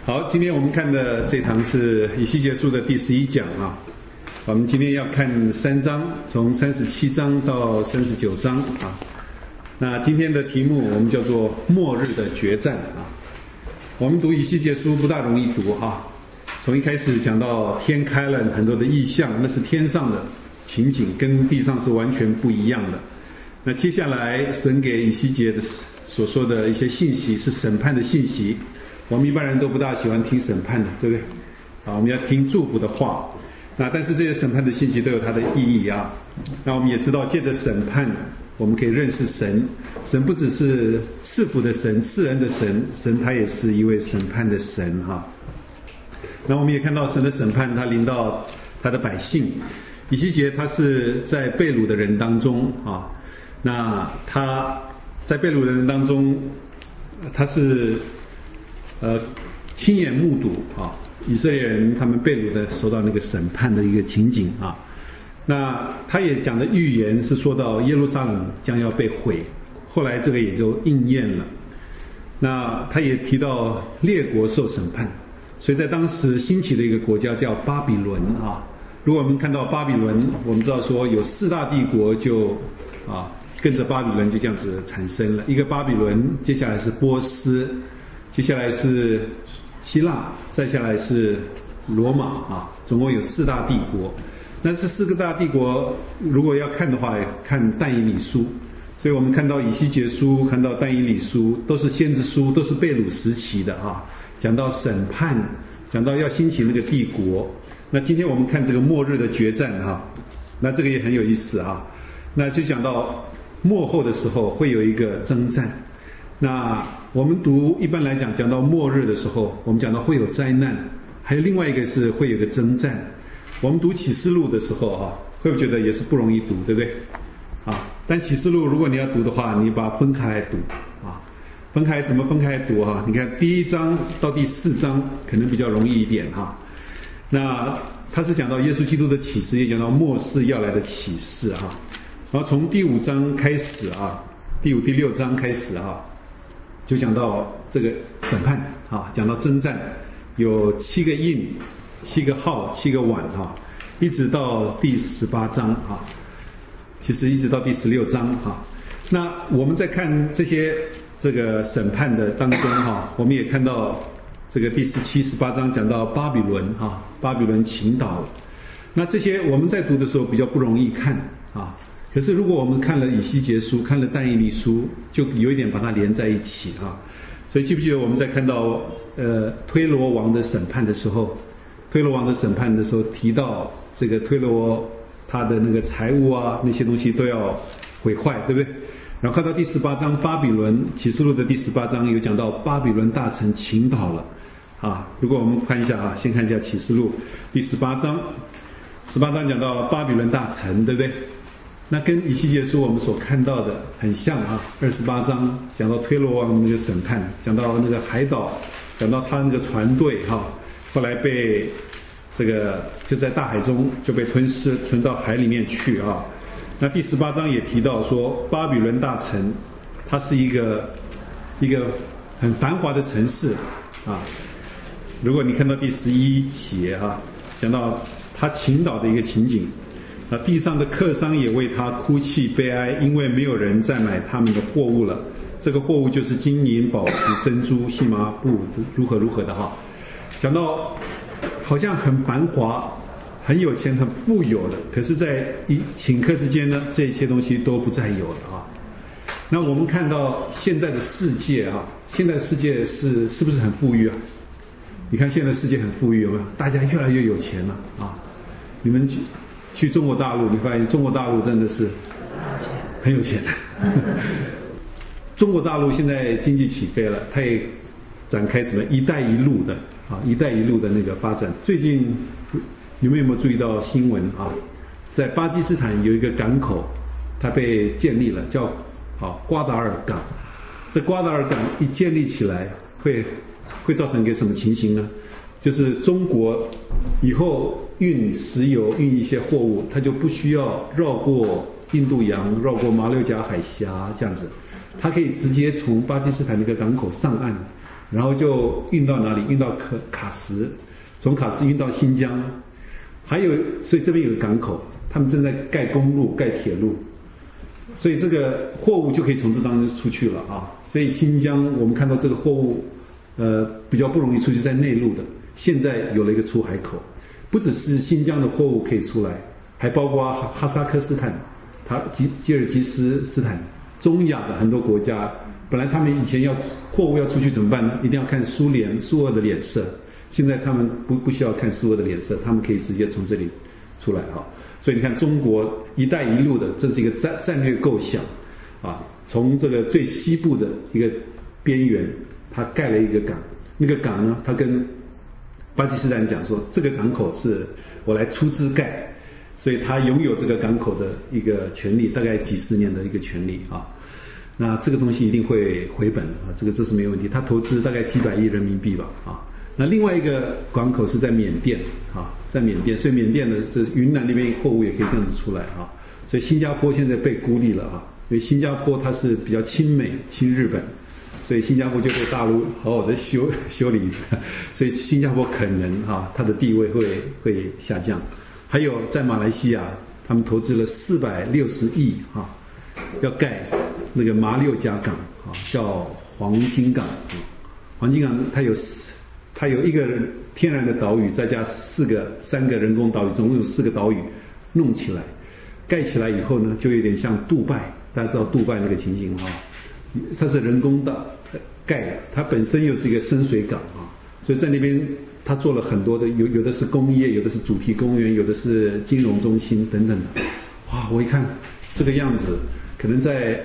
好，今天我们看的这堂是以西结书的第11讲啊。我们今天要看3章，从37章到39章啊。那今天的题目我们叫做末日的决战啊。我们读以西结书不大容易读啊，从一开始讲到天开了，很多的异象，那是天上的情景，跟地上是完全不一样的。那接下来神给以西结的所说的一些信息是审判的信息，我们一般人都不大喜欢听审判的，对不对？啊，我们要听祝福的话。那但是这些审判的信息都有它的意义啊。那我们也知道，借着审判，我们可以认识神。神不只是赐福的神、赐恩的神，神他也是一位审判的神哈。那我们也看到神的审判，他临到他的百姓。以西结他是在被掳的人当中啊。那他在被掳的人当中，他是亲眼目睹啊，以色列人他们被掳的受到那个审判的一个情景啊。那他也讲的预言是说到耶路撒冷将要被毁，后来这个也就应验了。那他也提到列国受审判，所以在当时兴起的一个国家叫巴比伦啊。如果我们看到巴比伦，我们知道说有4大帝国就跟着巴比伦就这样子产生了。一个巴比伦，接下来是波斯，接下来是希腊，再下来是罗马啊，总共有4大帝国。那这4个大帝国如果要看的话，看但以理书。所以我们看到以西结书，看到但以理书，都是先知书，都是被掳时期的啊，讲到审判，讲到要兴起那个帝国。那今天我们看这个末日的决战哈，那这个也很有意思啊。那就讲到末后的时候会有一个征战。那我们一般来讲到末日的时候，我们讲到会有灾难，还有另外一个是会有个征战。我们读启示录的时候会不会觉得也是不容易读，对不对啊？但启示录如果你要读的话，你把它分开来读啊。分开怎么分开来读你看第1章到第4章可能比较容易一点哈。那他是讲到耶稣基督的启示，也讲到末世要来的启示哈。然后从第5章开始第5、第6章开始就讲到这个审判讲到征战，有7个印、7个号、7个碗一直到第18章其实一直到第16章那我们在看这个审判的当中我们也看到这个第17、18章讲到巴比伦巴比伦倾倒了。那这些我们在读的时候比较不容易看可是如果我们看了以西结书，看了但以理书，就有一点把它连在一起所以记不记得我们在看到推罗王的审判的时候，提到这个推罗他的那个财物那些东西都要毁坏，对不对？然后看到第18章巴比伦，启示录的第18章有讲到巴比伦大城倾倒了如果我们看一下先看一下启示录第18章，18章讲到巴比伦大城，对不对？那跟以西结书我们所看到的很像28章讲到推罗王那个审判，讲到那个海岛，讲到他那个船队后来被这个就在大海中就被吞到海里面去那第18章也提到说巴比伦大城它是一个很繁华的城市如果你看到第11节讲到他倾倒的一个情景，那地上的客商也为他哭泣悲哀，因为没有人再买他们的货物了。这个货物就是金银宝石珍珠细麻布如何的讲到好像很繁华很有钱很富有的，可是在顷刻之间呢，这些东西都不再有了那我们看到现在的世界现在世界是不是很富裕你看现在世界很富裕，有没有？大家越来越有钱了你们去中国大陆，你发现中国大陆真的是很有钱中国大陆现在经济起飞了，它也展开什么一带一路的一带一路的那个发展。最近你们有没有注意到新闻在巴基斯坦有一个港口它被建立了，叫瓜达尔港。这瓜达尔港一建立起来会造成一个什么情形呢？就是中国以后运石油运一些货物，它就不需要绕过印度洋，绕过马六甲海峡这样子，它可以直接从巴基斯坦那个港口上岸， 然后就运到哪里？运到喀什，从喀什运到新疆，还有，所以这边有个港口，他们正在盖公路、盖铁路，所以这个货物就可以从这当中出去了啊。所以新疆我们看到这个货物，比较不容易出去，在内陆的，现在有了一个出海口，不只是新疆的货物可以出来，还包括哈萨克斯坦、吉尔吉斯坦、中亚的很多国家。本来他们以前货物要出去怎么办呢？一定要看苏俄的脸色。现在他们不需要看苏俄的脸色，他们可以直接从这里出来哈。所以你看，中国“一带一路”的这是一个战略构想啊。从这个最西部的一个边缘，它盖了一个港。那个港呢，它跟巴基斯坦讲说，这个港口是我来出资盖，所以他拥有这个港口的一个权利，大概几十年的一个权利啊。那这个东西一定会回本啊，这是没有问题。他投资大概几百亿人民币吧啊。那另外一个港口是在缅甸啊，在缅甸，所以缅甸的这云南那边货物也可以这样子出来啊。所以新加坡现在被孤立了啊，因为新加坡它是比较亲美亲日本，所以新加坡就被大陆好好的修理，所以新加坡可能啊它的地位会下降。还有在马来西亚，他们投资了460亿啊，要盖那个马六甲港啊，叫黄金港。黄金港它有一个天然的岛屿，再加3个人工岛屿，总共有4个岛屿弄起来，盖起来以后呢，就有点像杜拜，大家知道杜拜那个情形哈，它是人工的盖的，它本身又是一个深水港啊，所以在那边它做了很多的，有的是工业，有的是主题公园，有的是金融中心等等的。哇，我一看这个样子，可能在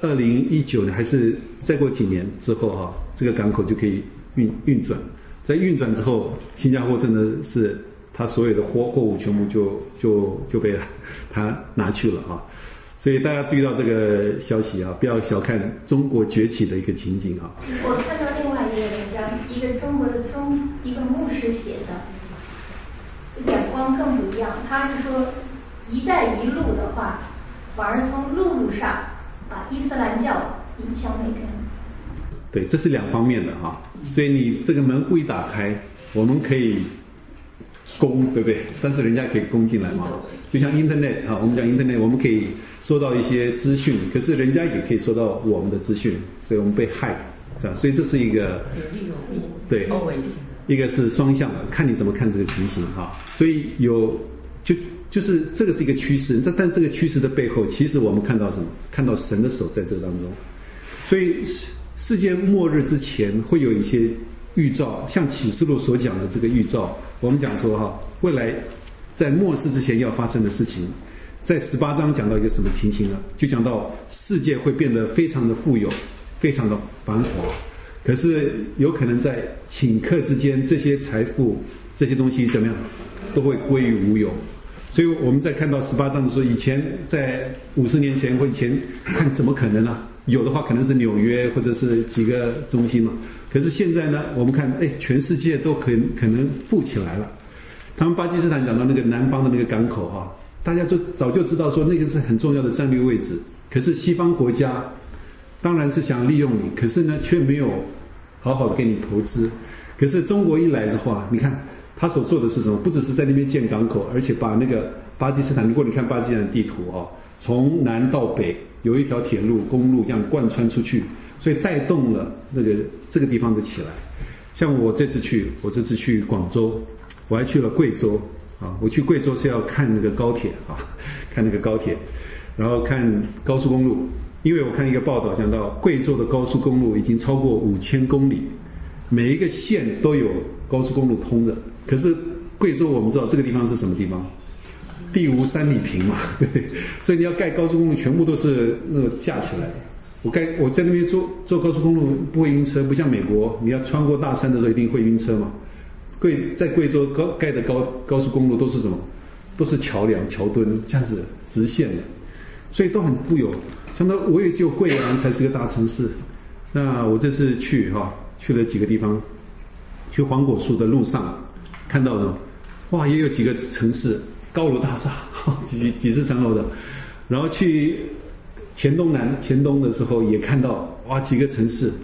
2019年还是再过几年之后哈，这个港口就可以运转。在运转之后，新加坡真的是它所有的货物全部就被它拿去了啊！所以大家注意到这个消息啊，不要小看中国崛起的一个情景啊。 我看到另外一个文章，一个中国的一个牧师写的，眼光更不一样。他是说，“一带一路”的话，反而从陆路上把伊斯兰教引向那边。 对，这是2方面的哈，所以你这个门户一打开，我们可以攻，对不对？但是人家可以攻进来嘛，就像 Internet 啊，我们讲 Internet， 我们可以收到一些资讯，可是人家也可以收到我们的资讯，所以我们被 hack， 这样，所以这是一个对，一个是双向的，看你怎么看这个情形哈。所以就是这个是一个趋势，但这个趋势的背后，其实我们看到什么？看到神的手在这当中，所以。世界末日之前会有一些预兆，像启示录所讲的这个预兆，我们讲说哈，未来在末世之前要发生的事情，在18章讲到一个什么情形呢？就讲到世界会变得非常的富有，非常的繁华，可是有可能在顷刻之间，这些财富、这些东西怎么样，都会归于无有。所以我们在看到18章的时候，以前在50年前或以前看怎么可能呢？有的话可能是纽约或者是几个中心嘛，可是现在呢，我们看，全世界都可能富起来了。他们巴基斯坦讲到那个南方的那个港口哈，大家就早就知道说那个是很重要的战略位置。可是西方国家当然是想利用你，可是呢却没有好好的给你投资。可是中国一来的话，你看他所做的是什么？不只是在那边建港口，而且把那个巴基斯坦，如果你看巴基斯坦地图哈，从南到北。有一条铁路、公路这样贯穿出去，所以带动了这个地方的起来。像我这次去广州，我还去了贵州啊。我去贵州是要看那个高铁啊，看那个高铁，然后看高速公路。因为我看一个报道讲到，贵州的高速公路已经超过5000公里，每一个县都有高速公路通着。可是贵州我们知道这个地方是什么地方？地无3里平嘛，对，所以你要盖高速公路，全部都是那个架起来。我在那边坐高速公路不会晕车，不像美国，你要穿过大山的时候一定会晕车嘛。在贵州盖的高速公路都是什么？都是桥梁、桥墩这样子直线的，所以都很富有。像那我也就贵阳才是个大城市。那我这次去了几个地方，去黄果树的路上看到了，哇，也有几个城市。高楼大厦，几十层楼的，然后去黔东的时候也看到哇几个城市，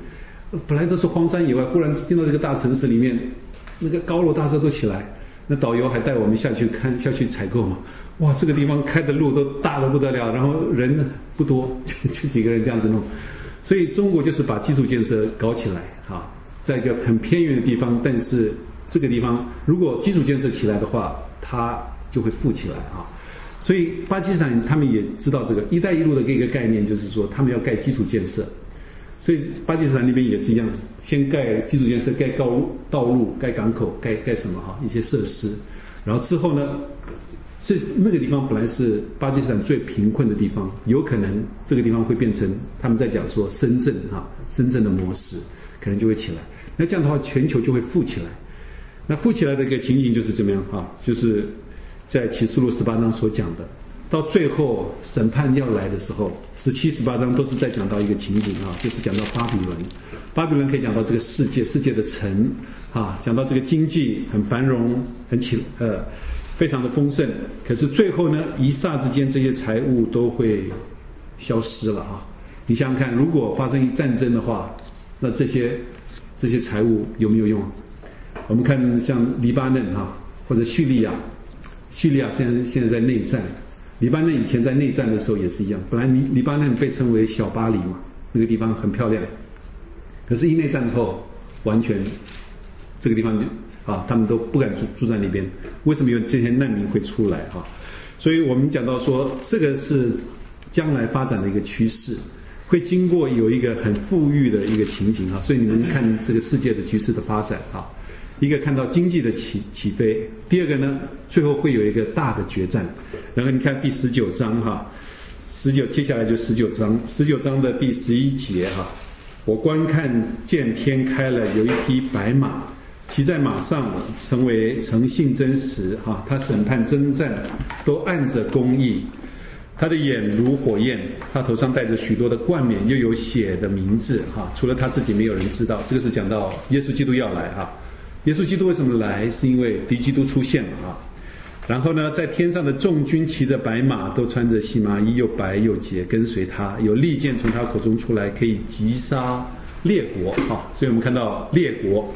本来都是荒山野外，忽然进到这个大城市里面，那个高楼大厦都起来。那导游还带我们下去采购嘛。哇，这个地方开的路都大得不得了，然后人不多，就几个人这样子弄。所以中国就是把基础建设搞起来啊，在一个很偏远的地方，但是这个地方如果基础建设起来的话，它就会富起来啊。所以巴基斯坦他们也知道这个“一带一路”的一个概念，就是说他们要盖基础建设。所以巴基斯坦那边也是一样，先盖基础建设，盖道路，盖港口，盖什么哈一些设施，然后之后呢，那个地方本来是巴基斯坦最贫困的地方，有可能这个地方会变成他们在讲说深圳的模式，可能就会起来。那这样的话，全球就会富起来。那富起来的一个情景就是怎么样啊？就是在启示录18章所讲的。到最后审判要来的时候，17、18章都是在讲到一个情景啊，就是讲到巴比伦。巴比伦可以讲到这个世界的城啊，讲到这个经济很繁荣，非常的丰盛。可是最后呢，一霎之间这些财物都会消失了啊！你想想看，如果发生战争的话，那这些财物有没有用？我们看像黎巴嫩啊，或者叙利亚现在在内战。黎巴嫩以前在内战的时候也是一样，本来黎巴嫩被称为小巴黎嘛，那个地方很漂亮，可是一内战之后，完全这个地方就他们都不敢住在那边。为什么有这些难民会出来啊？所以我们讲到说，这个是将来发展的一个趋势，会经过有一个很富裕的一个情景啊。所以你们看这个世界的局势的发展啊，一个看到经济的起飞，第二个呢，最后会有一个大的决战。然后你看第19章接下来就19章的第11节我观看见天开了，有一匹白马，骑在马上，诚信真实他审判征战都按着公义，他的眼如火焰，他头上戴着许多的冠冕，又有血的名字除了他自己没有人知道。这个是讲到耶稣基督要来耶稣基督为什么来？是因为敌基督出现了然后呢，在天上的众军骑着白马，都穿着细麻衣，又白又洁，跟随他，有利剑从他口中出来，可以击杀列国所以我们看到列国，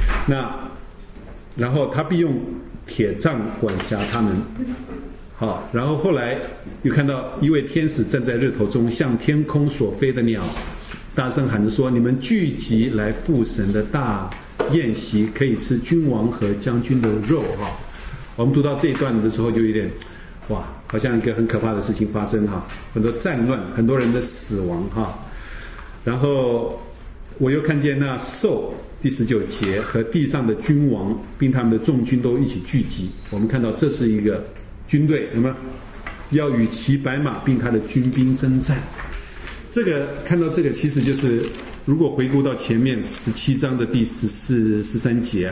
然后他必用铁杖管辖他们然后后来又看到一位天使站在日头中，向天空所飞的鸟大声喊着说：你们聚集来赴神的大宴席，可以吃君王和将军的肉我们读到这一段的时候，就有点好像一个很可怕的事情发生很多战乱，很多人的死亡然后我又看见那兽第19节和地上的君王并他们的众军都一起聚集。我们看到这是一个军队，有没有？要与骑白马并他的军兵征战。看到这个，其实就是如果回顾到前面17章的第14、13节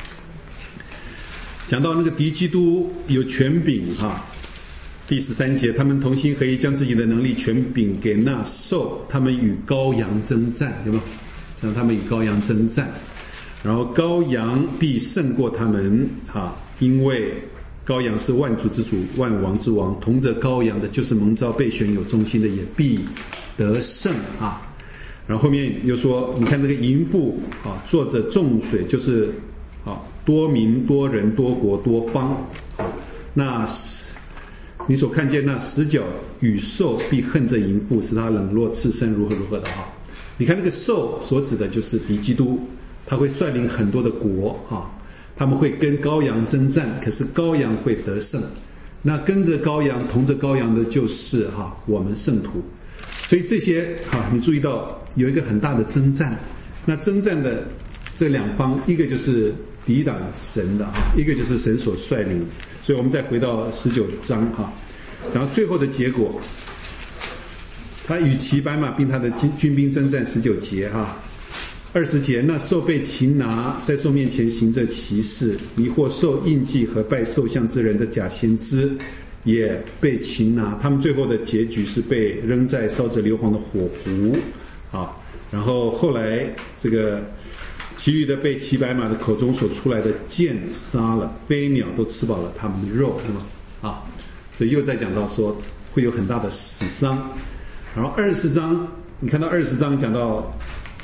讲到那个敌基督有权柄第13节，他们同心合一，将自己的能力权柄给那兽，他们与羔羊征战，有没有？像他们与羔羊征战，然后羔羊必胜过他们因为羔羊是万族之主，万王之王，同着羔羊的就是蒙召被选有忠心的，也必得胜然后后面又说，你看这个淫妇坐着众水，就是多民多人多国多方那你所看见那10角与兽必恨着淫妇，使他冷落赤身，如何的你看那个兽所指的就是敌基督，他会率领很多的国他们会跟羔羊征战，可是羔羊会得胜。那跟着羔羊同着羔羊的就是我们圣徒。所以这些你注意到有一个很大的征战。那征战的这两方，一个就是抵挡神的一个就是神所率领。所以我们再回到19章讲到最后的结果，他与骑白马并他的军兵征战19节20节，那兽被擒拿，在兽面前行着奇事，迷惑兽印记和拜兽像之人的假先知也被擒拿，他们最后的结局是被扔在烧着硫磺的火湖然后后来这个其余的被骑白马的口中所出来的箭杀了，飞鸟都吃饱了他们的肉，对吗？所以又在讲到说会有很大的死伤。然后20章，你看到20章讲到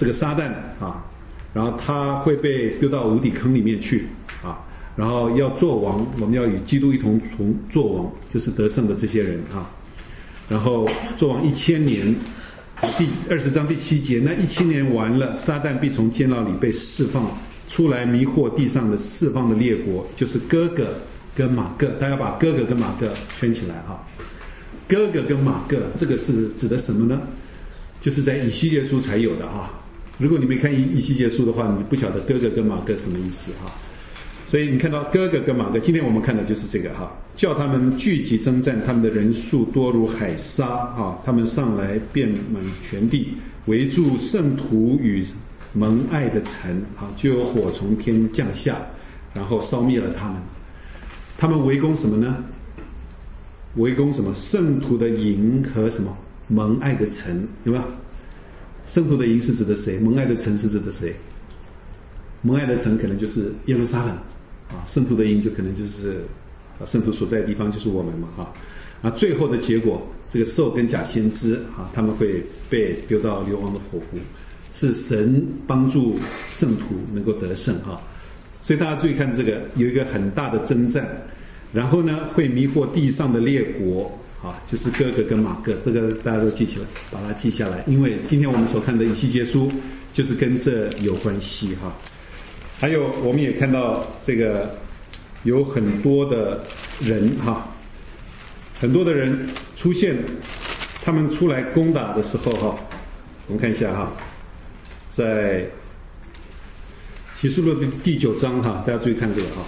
这个撒旦啊，然后他会被丢到无底坑里面去啊，然后要做王，我们要与基督一同做王，就是得胜的这些人啊。然后做王1000年，第20章第7节，那1000年完了，撒旦必从监牢里被释放出来，迷惑地上的四方的列国，就是哥哥跟马各。大家把哥哥跟马各圈起来哈。哥哥跟马各这个是指的什么呢？就是在以西结书才有的哈。如果你没看以西结书的话，你不晓得哥哥跟马各什么意思哈。所以你看到哥哥跟马各，今天我们看的就是这个哈，叫他们聚集征战，他们的人数多如海沙啊，他们上来遍满全地，围住圣徒与蒙爱的城啊，就有火从天降下，然后烧灭了他们。他们围攻什么呢？围攻什么？圣徒的营和什么蒙爱的城，有没有？圣徒的营是指的谁？蒙爱的城是指的谁？蒙爱的城可能就是耶路撒冷啊，圣徒的营就可能就是圣徒所在的地方，就是我们嘛哈。啊，最后的结果，这个兽跟假先知啊，他们会被丢到硫磺的火湖，是神帮助圣徒能够得胜哈。所以大家注意看这个，有一个很大的征战，然后呢会迷惑地上的列国啊，就是哥哥跟马各，这个大家都记起来，把它记下来，因为今天我们所看的以西结书就是跟这有关系哈。还有我们也看到这个有很多的人哈，很多的人出现，他们出来攻打的时候哈，我们看一下哈，在启示录第9章哈，大家注意看这个哈。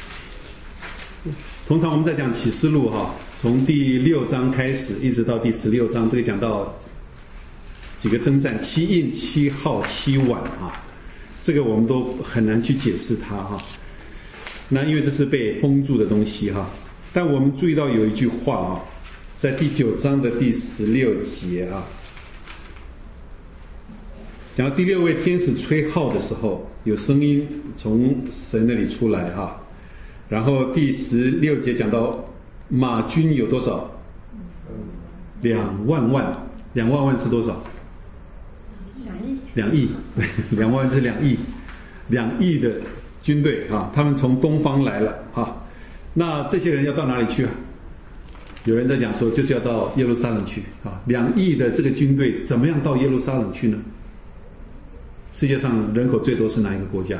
通常我们在讲启示录哈，从第6章开始一直到第16章，这个讲到几个征战，7印、7号、7碗啊，这个我们都很难去解释它哈。那因为这是被封住的东西哈。但我们注意到有一句话啊，在第9章的第16节啊，讲到第6位天使吹号的时候，有声音从神那里出来哈。然后第16节讲到马军有多少？2万万，2万万是多少？2亿，2万万是2亿，2亿的军队啊，他们从东方来了哈。那这些人要到哪里去啊？有人在讲说，就是要到耶路撒冷去啊。2亿的这个军队怎么样到耶路撒冷去呢？世界上人口最多是哪一个国家？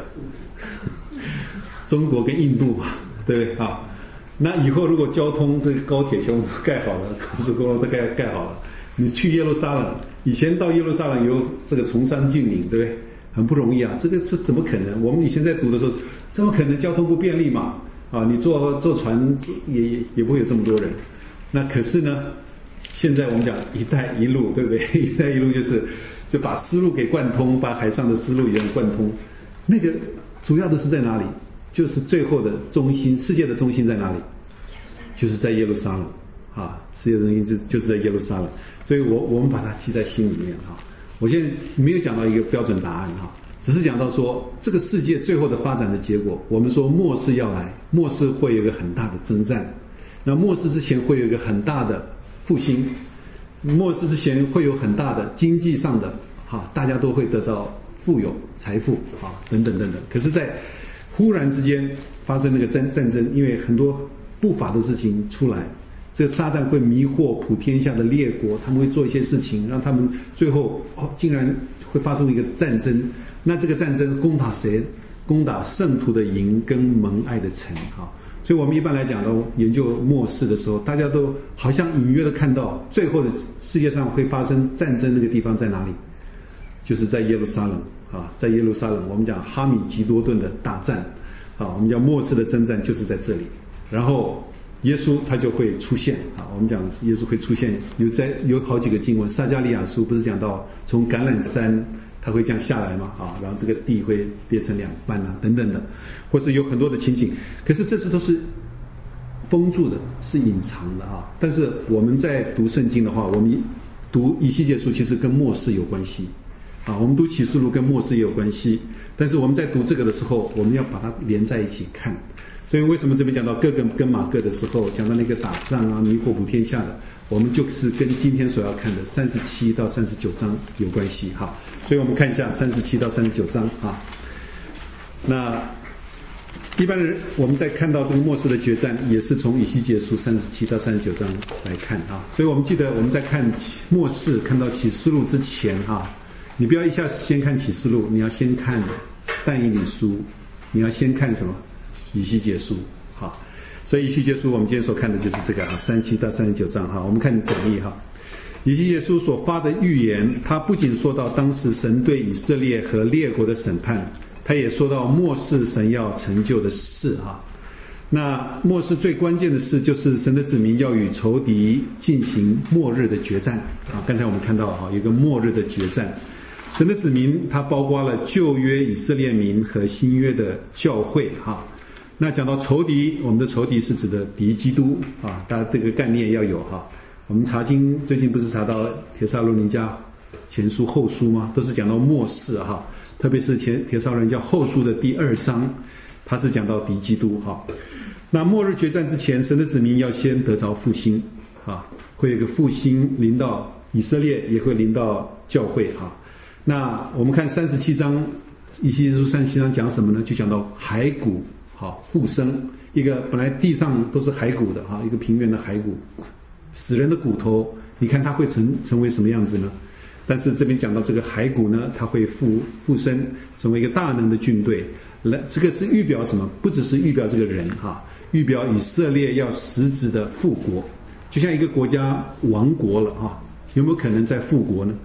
中国跟印度嘛，对不对啊？那以后如果交通这个高铁全部盖好了，高速公路都盖好了，你去耶路撒冷，以前到耶路撒冷有这个从山峻岭，对不对？很不容易啊，这怎么可能？我们以前在读的时候，怎么可能交通不便利嘛？啊，你坐船也不会有这么多人。那可是呢，现在我们讲一带一路，对不对？一带一路就把丝路给贯通，把海上的丝路也贯通。那个主要的是在哪里？就是最后的中心，世界的中心在哪里？就是在耶路撒冷啊！世界的中心就是在耶路撒冷。所以我们把它记在心里面哈。我现在没有讲到一个标准答案哈，只是讲到说这个世界最后的发展的结果。我们说末世要来，末世会有一个很大的征战，那末世之前会有一个很大的复兴，末世之前会有很大的经济上的哈，大家都会得到富有财富啊，等等等等。可是在忽然之间发生那个战争，因为很多不法的事情出来，这个撒旦会迷惑普天下的列国，他们会做一些事情，让他们最后竟然会发生一个战争。那这个战争攻打谁？攻打圣徒的营跟蒙爱的城啊。所以我们一般来讲都研究末世的时候，大家都好像隐约的看到最后的世界上会发生战争，那个地方在哪里？就是在耶路撒冷啊，在耶路撒冷，我们讲哈米吉多顿的大战啊，我们讲末世的征战就是在这里。然后耶稣他就会出现啊，我们讲耶稣会出现，有好几个经文，撒迦利亚书不是讲到从橄榄山他会这样下来嘛啊，然后这个地会裂成2半啊等等的，或是有很多的情景。可是这次都是封住的，是隐藏的啊。但是我们在读圣经的话，我们读以西结书其实跟末世有关系。 啊，我们读启示录跟末世也有关系，但是我们在读这个的时候，我们要把它连在一起看。所以为什么这边讲到各个跟马各的时候，讲到那个打仗啊、迷惑普天下的，我们就是跟今天所要看的37到39章有关系哈。所以我们看一下37到39章啊。那一般人我们在看到这个末世的决战，也是从以西结书37到39章来看啊。所以我们记得我们在看末世、看到启示录之前啊，你不要一下子先看启示录，你要先看但以理书，你要先看什么？以西结书。好，所以以西结书我们今天所看的就是这个啊，37到39章哈。我们看讲义哈。以西结书所发的预言，它不仅说到当时神对以色列和列国的审判，他也说到末世神要成就的事哈。那末世最关键的事就是神的子民要与仇敌进行末日的决战啊。刚才我们看到哈，有一个末日的决战。神的子民它包括了旧约以色列民和新约的教会哈。那讲到仇敌，我们的仇敌是指的敌基督啊，大家这个概念要有哈。我们查经最近不是查到帖撒罗尼迦前书后书吗？都是讲到末世哈，特别是帖撒罗尼迦后书的第2章，它是讲到敌基督哈。那末日决战之前，神的子民要先得着复兴啊，会有一个复兴临到以色列，也会临到教会哈。那我们看37章，以西结书37章讲什么呢？就讲到骸骨好复生，一个本来地上都是骸骨的哈，一个平原的骸骨，死人的骨头，你看它会成为什么样子呢？但是这边讲到这个骸骨呢，它会复生，成为一个大能的军队。这个是预表什么？不只是预表这个人哈，预表以色列要实质的复国，就像一个国家亡国了哈，有没有可能再复国呢？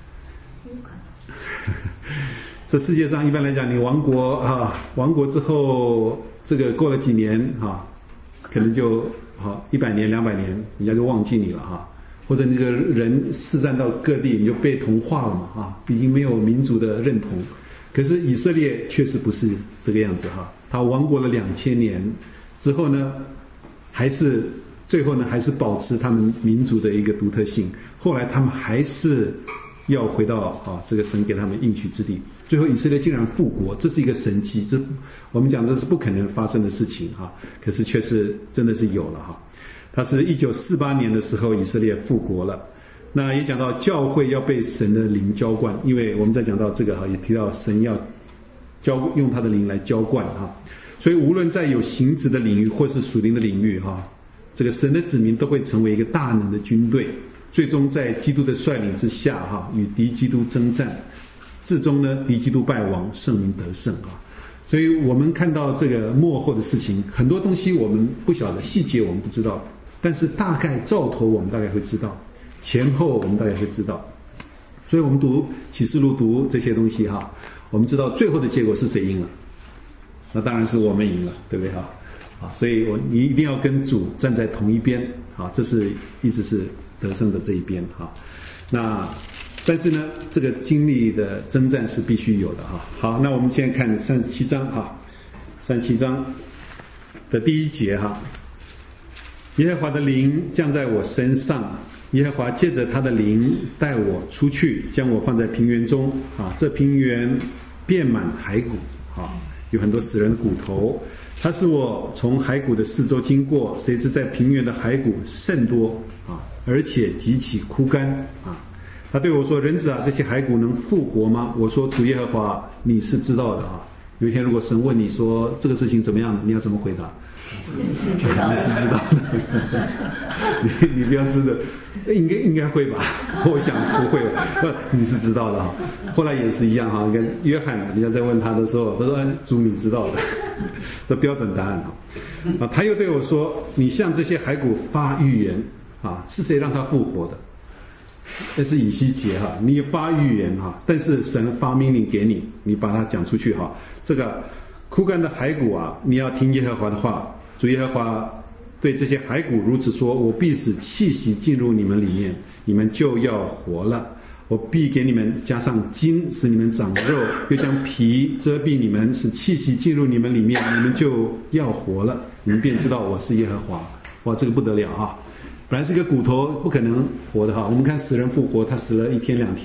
这世界上一般来讲，你亡国啊，亡国之后，这个过了几年啊，可能就好100年、200年，人家就忘记你了哈。或者那个人四散到各地，你就被同化了嘛啊，已经没有民族的认同。可是以色列确实不是这个样子哈，他亡国了2000年之后呢，最后呢还是保持他们民族的一个独特性。后来他们还是要回到这个神给他们应许之地。最后以色列竟然复国，这是一个神迹，这我们讲这是不可能发生的事情哈，可是却是真的是有了哈。它是1948年的时候以色列复国了。那也讲到教会要被神的灵浇灌，因为我们在讲到这个哈，也提到神要用他的灵来浇灌哈。所以无论在有形质的领域或是属灵的领域哈，这个神的子民都会成为一个大能的军队，最终在基督的率领之下哈，与敌基督征战，至终呢敌基督败亡，圣灵得胜啊。所以我们看到这个末后的事情，很多东西我们不晓得，细节我们不知道，但是大概兆头我们大概会知道，前后我们大概会知道。所以我们读启示录读这些东西哈，我们知道最后的结果是谁赢了，那当然是我们赢了，对不对哈？所以你一定要跟主站在同一边啊，这是一直是得胜的这一边哈。那但是呢，这个经历的征战是必须有的哈。好，那我们现在看37章哈，37章的第1节哈。耶和华的灵降在我身上，耶和华借着他的灵带我出去，将我放在平原中啊，这平原遍满骸骨啊，有很多死人的骨头。他使我从骸骨的四周经过，谁知在平原的骸骨甚多啊，而且极其枯干啊。他对我说：“人子啊，这些骸骨能复活吗？”我说：“主耶和华，你是知道的啊。”有一天如果神问你说这个事情怎么样，你要怎么回答？ 你是知道的。 你是知道的。你不要知道，应该会吧？我想不会吧？你是知道的哈。后来也是一样哈，跟约翰人家在问他的时候，他说：“主你知道的。”这标准答案啊。他又对我说：“你向这些骸骨发预言啊，是谁让他复活的？”那是以西结哈，你发预言哈，但是神发命令给你，你把它讲出去哈。这个枯干的骸骨啊，你要听耶和华的话。主耶和华对这些骸骨如此说：我必使气息进入你们里面，你们就要活了。我必给你们加上筋，使你们长肉，又将皮遮蔽你们，使气息进入你们里面，你们就要活了。你们便知道我是耶和华。哇，这个不得了啊！本来是个骨头，不可能活的哈。我们看死人复活，他死了1天2天，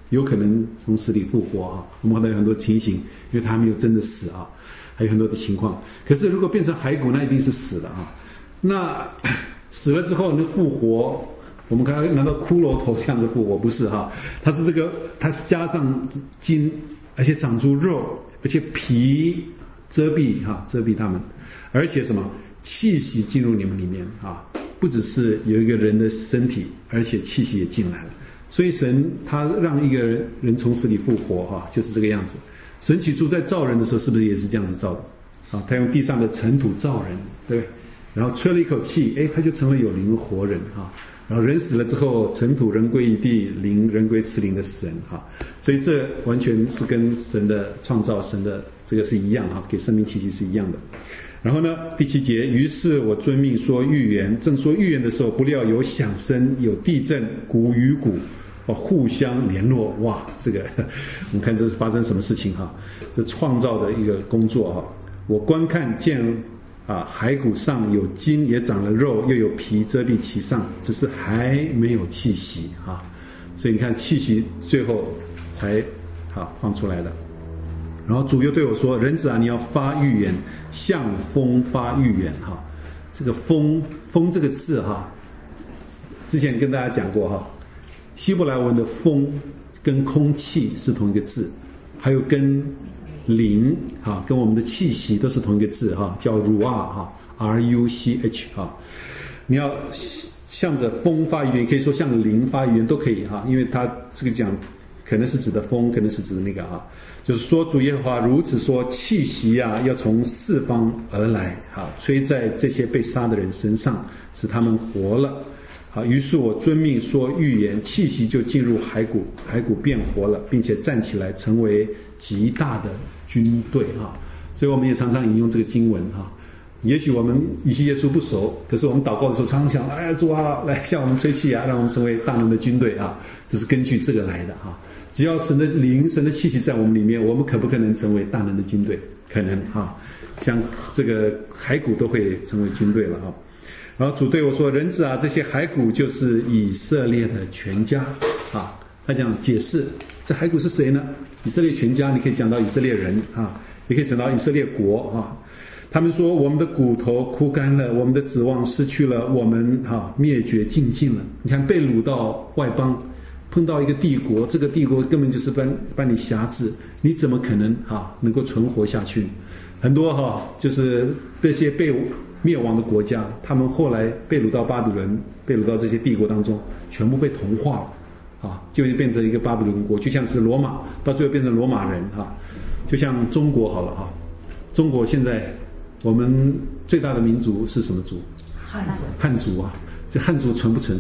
有可能从死里复活啊。我们看到有很多情形，因为他没有真的死啊，还有很多的情况。可是如果变成骸骨，那一定是死了啊。那死了之后能复活？我们看，难道骷髅头这样子复活？不是哈，它是这个，它加上筋，而且长出肉，而且皮遮蔽他们，而且什么气息进入你们里面啊，不只是有一个人的身体，而且气息也进来了。所以神他让一个人从死里复活哈，就是这个样子。神起初在造人的时候，是不是也是这样子造的啊？他用地上的尘土造人，对不对？然后吹了一口气，他就成为有灵的活人哈。然后人死了之后，尘土人归一地，灵人归赐灵的神哈，所以这完全是跟神的创造、神的这个是一样哈，给生命气息是一样的。然后呢，第7节，于是我遵命说预言，正说预言的时候，不料有响声，有地震，骨与骨互相联络。哇，这个我们看这是发生什么事情哈？这创造的一个工作哈。我观看见骸骨上有筋，也长了肉，又有皮遮蔽其上，只是还没有气息啊。所以你看，气息最后才放出来的。然后主又对我说：“人子啊，你要发预言，向风发预言哈。这个风这个字哈，之前跟大家讲过哈，希伯来文的风跟空气是同一个字，还有跟灵跟我们的气息都是同一个字叫 ruach R-U-C-H 你要向着风发预言，可以说向灵发预言都可以因为它这个讲可能是指的风，可能是指的那个就是说主耶和华如此说，气息要从四方而来吹在这些被杀的人身上，使他们活了。于是我遵命说预言，气息就进入骸骨，骸骨变活了，并且站起来成为极大的军队所以我们也常常引用这个经文也许我们以西结书不熟，可是我们祷告的时候常常想，哎，主啊，来向我们吹气让我们成为大能的军队这是根据这个来的只要神的灵、神的气息在我们里面，我们可不可能成为大能的军队？可能像这个骸骨都会成为军队了然后主对我说：“人子啊，这些骸骨就是以色列的全家他讲解释这骸骨是谁呢？以色列全家，你可以讲到以色列人也可以讲到以色列国他们说我们的骨头枯干了，我们的指望失去了，我们灭绝尽了。你看被掳到外邦，碰到一个帝国，这个帝国根本就是把你辖制，你怎么可能能够存活下去？很多就是这些被灭亡的国家，他们后来被掳到巴比伦，被掳到这些帝国当中，全部被同化了就变成一个巴比伦国，就像是罗马，到最后变成罗马人就像中国好了中国现在我们最大的民族是什么族？汉族这汉族存不存？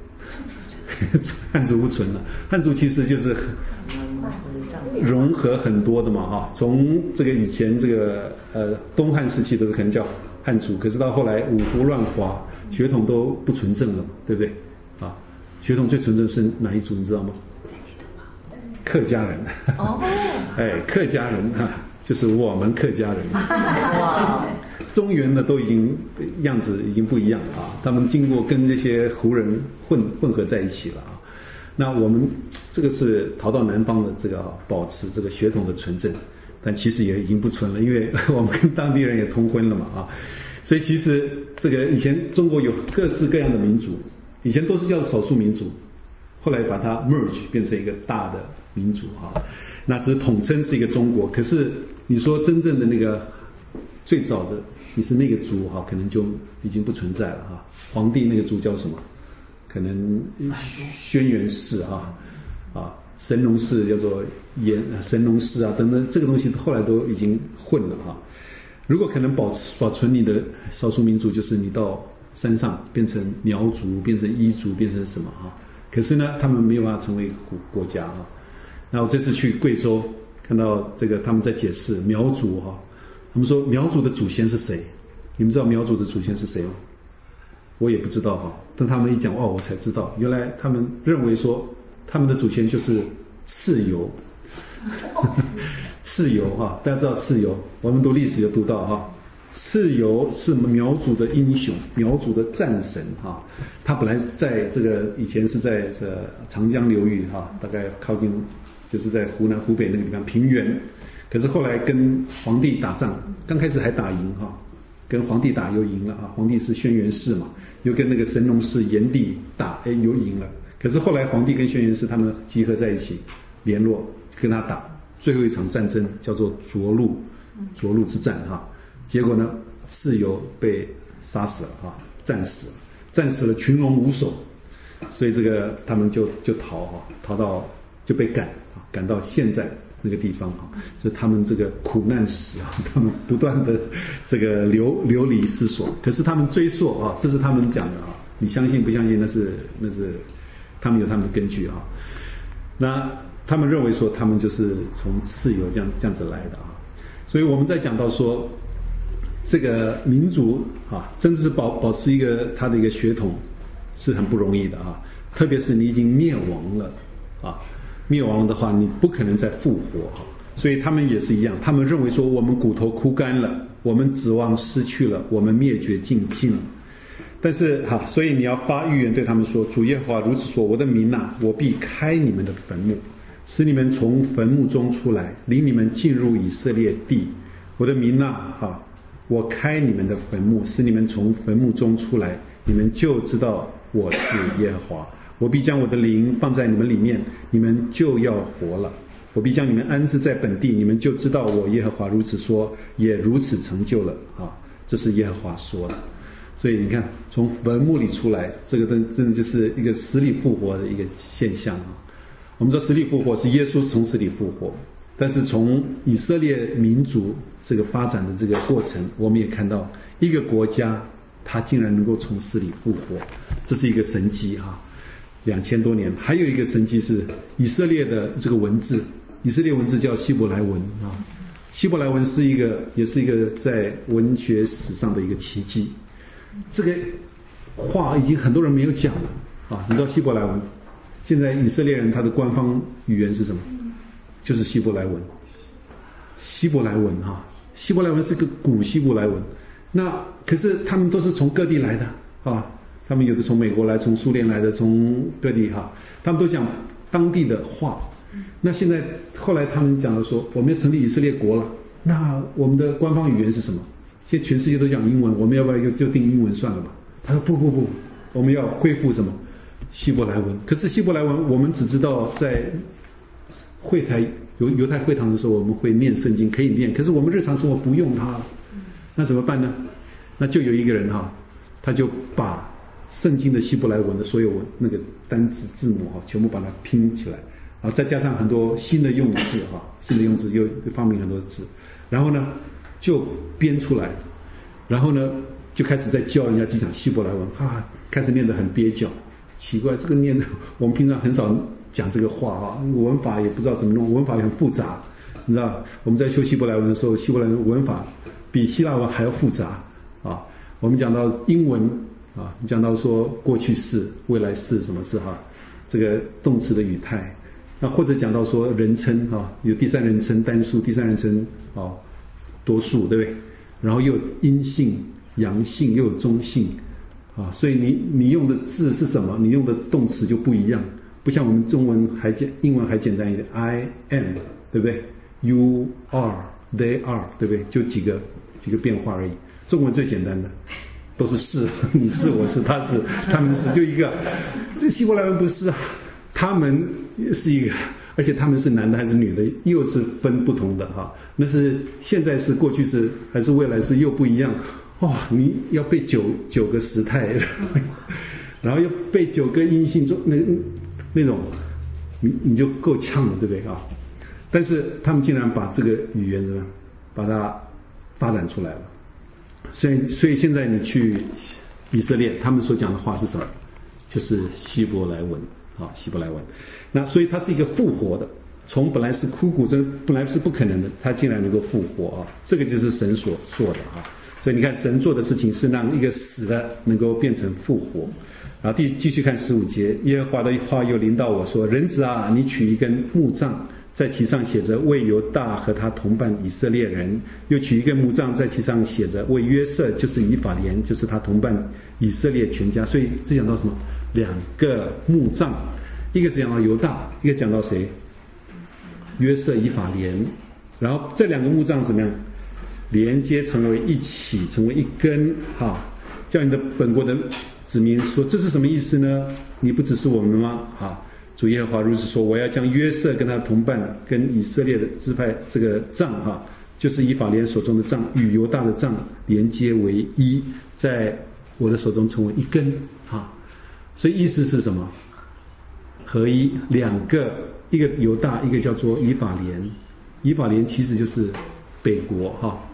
汉族不存了。汉族其实就是融合很多的嘛从这个以前这个东汉时期都是可能叫汉族，可是到后来五胡乱华，血统都不纯正了嘛，对不对血统最纯正是哪一族你知道吗？客家人客家人就是我们客家人中原的都已经样子已经不一样他们经过跟这些胡人混合在一起了那我们这个是逃到南方的这个保持这个血统的纯正，但其实也已经不纯了，因为我们跟当地人也通婚了嘛所以其实这个以前中国有各式各样的民族，以前都是叫少数民族，后来把它 merge 变成一个大的民族那只是统称是一个中国。可是你说真正的那个最早的你是那个族可能就已经不存在了皇帝那个族叫什么？可能轩辕氏神农氏叫做神农氏等等，这个东西后来都已经混了如果可能保存你的少数民族，就是你到山上变成苗族，变成彝族，变成什么可是呢他们没有办法成为国家那我这次去贵州看到这个他们在解释苗族他们说苗族的祖先是谁？你们知道苗族的祖先是谁吗？我也不知道但他们一讲我才知道，原来他们认为说他们的祖先就是蚩尤蚩尤大家知道蚩尤，我们读历史有读到蚩尤是苗族的英雄，苗族的战神哈。他本来在这个以前是在这长江流域哈，大概靠近就是在湖南湖北那个地方平原。可是后来跟皇帝打仗，刚开始还打赢哈，跟皇帝打又赢了啊。皇帝是轩辕氏嘛，又跟那个神农氏炎帝打，又赢了。可是后来皇帝跟轩辕氏他们集合在一起，联络跟他打，最后一场战争叫做涿鹿之战哈。结果呢，蚩尤被杀死了哈，战死了，群龙无首，所以这个他们就逃哈，逃到就被赶到现在那个地方哈，就他们这个苦难史啊，他们不断的这个流离失所。可是他们追溯啊，这是他们讲的啊，你相信不相信那是他们有他们的根据啊。那他们认为说他们就是从蚩尤这样子来的啊。所以我们在讲到说这个民族啊，真的是保持一个他的一个血统是很不容易的啊，特别是你已经灭亡了啊。灭亡的话，你不可能再复活，所以他们也是一样。他们认为说，我们骨头枯干了，我们指望失去了，我们灭绝尽尽了。但是所以你要发预言对他们说：主耶和华如此说，我的民啊，我必开你们的坟墓，使你们从坟墓中出来，领你们进入以色列地。我的民啊，我开你们的坟墓，使你们从坟墓中出来，你们就知道我是耶和华。我必将我的灵放在你们里面，你们就要活了。我必将你们安置在本地，你们就知道我耶和华如此说，也如此成就了啊！这是耶和华说的。所以你看，从坟墓里出来，这个真的就是一个死里复活的一个现象啊。我们说死里复活是耶稣从死里复活，但是从以色列民族这个发展的这个过程，我们也看到一个国家它竟然能够从死里复活，这是一个神迹啊。2000多年，还有一个神迹是以色列的这个文字，以色列文字叫希伯来文啊。希伯来文也是一个在文学史上的一个奇迹。这个话已经很多人没有讲了啊。你知道希伯来文，现在以色列人他的官方语言是什么？就是希伯来文。希伯来文啊，希伯来文是个古希伯来文。那可是他们都是从各地来的啊。他们有的从美国来，从苏联来的，从各地哈，他们都讲当地的话。那现在后来他们讲了说，我们要成立以色列国了，那我们的官方语言是什么？现在全世界都讲英文，我们要不要就定英文算了吧？他说不，我们要恢复什么？希伯来文。可是希伯来文我们只知道在会台犹太会堂的时候我们会念圣经，可以念，可是我们日常生活不用它，那怎么办呢？那就有一个人哈，他就把圣经的希伯来文的所有那个单字字母全部把它拼起来，然后再加上很多新的用字新的用字又发明很多字，然后呢就编出来，然后呢就开始在教人家讲希伯来文开始念得很蹩脚，奇怪，这个念的我们平常很少讲这个话文法也不知道怎么弄，文法也很复杂，你知道我们在修希伯来文的时候，希伯来文文法比希腊文还要复杂啊。我们讲到英文你讲到说过去式、未来式什么是这个动词的语态，那或者讲到说人称有第三人称单数、第三人称多数，对不对？然后又有阴性、阳性，又有中性所以你用的字是什么，你用的动词就不一样，不像我们中文英文还简单一点 ，I am， 对不对 ？You are, they are， 对不对？就几个变化而已。中文最简单的。都是是，你是我是他是他们是，就一个。这希伯来文不是他们是一个，而且他们是男的还是女的又是分不同的那是现在是过去是还是未来是又不一样你要背九个时态，然后又背9个阴性中那种你就够呛了，对不对但是他们竟然把这个语言把它发展出来了。所以现在你去以色列，他们所讲的话是什么？就是希伯来文希伯来文。那所以它是一个复活的，从本来是枯骨，这本来是不可能的，它竟然能够复活这个就是神所做的所以你看，神做的事情是让一个死的能够变成复活。然后继续看15节，耶和华的话又临到我说：人子啊，你取一根木杖， 在其上写着为犹大和他同伴以色列人，又取一个木杖，在其上写着为约瑟，就是以法莲，就是他同伴以色列全家。所以这讲到什么？两个木杖，一个是讲到犹大，一个讲到谁？约瑟、以法莲。然后这两个木杖怎么样？连接成为一起，成为一根，叫你的本国的子民说，这是什么意思呢？你不只是我们吗？主耶和华如此说，我要将约瑟跟他同伴跟以色列的支派这个杖就是以法莲手中的杖与犹大的杖连接为一，在我的手中成为一根所以意思是什么？合一，两个，一个犹大，一个叫做以法莲。以法莲其实就是北国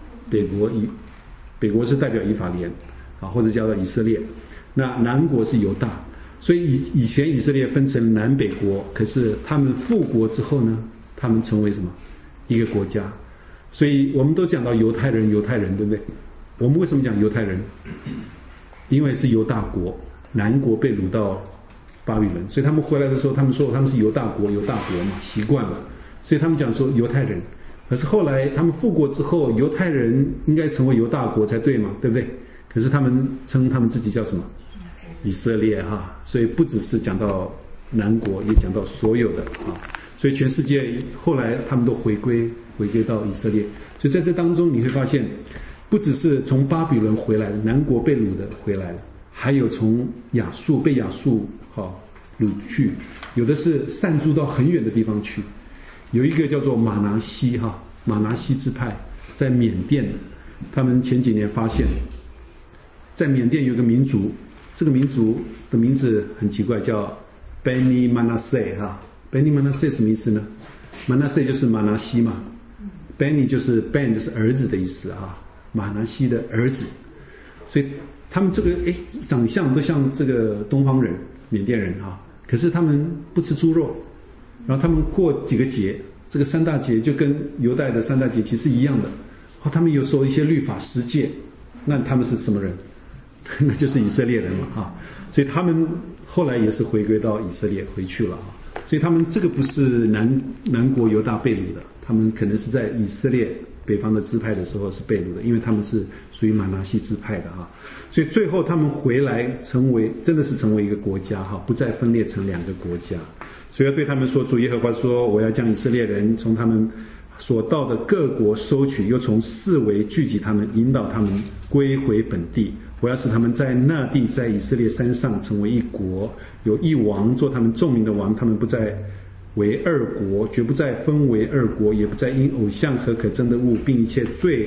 北国是代表以法莲或者叫做以色列，那南国是犹大。所以以前以色列分成南北国，可是他们复国之后呢，他们成为什么？一个国家。所以我们都讲到犹太人，对不对？我们为什么讲犹太人？因为是犹大国，南国被掳到巴比伦，所以他们回来的时候，他们说他们是犹大国嘛，习惯了，所以他们讲说犹太人。可是后来他们复国之后，犹太人应该成为犹大国才对嘛，对不对？可是他们称他们自己叫什么？以色列所以不只是讲到南国，也讲到所有的所以全世界后来他们都回归到以色列。所以在这当中你会发现，不只是从巴比伦回来的，南国被掳的回来了，还有从被亚述掳去，有的是散住到很远的地方去。有一个叫做马拿西支派，在缅甸，他们前几年发现，在缅甸有个民族，这个民族的名字很奇怪，叫 Beni Manasseh Beni Manasseh 什么意思呢？ Manasseh 就是马拿西嘛， Beni 就是 Ben 就是儿子的意思马拿西的儿子。所以他们这个长相都像这个东方人，缅甸人可是他们不吃猪肉，然后他们过几个节，这个三大节就跟犹太的三大节其实一样的他们有守一些律法十诫，那他们是什么人？那就是以色列人嘛所以他们后来也是回归到以色列回去了所以他们这个不是南国犹大被掳的，他们可能是在以色列北方的支派的时候是被掳的，因为他们是属于马拿西支派的所以最后他们回来真的是成为一个国家不再分裂成两个国家。所以要对他们说，主耶和华说，我要将以色列人从他们所到的各国收取，又从四围聚集他们，引导他们归回本地。我要使他们在那地，在以色列山上成为一国，有一王做他们众民的王。他们不再为二国，绝不再分为二国，也不再因偶像和可憎的物，并一切罪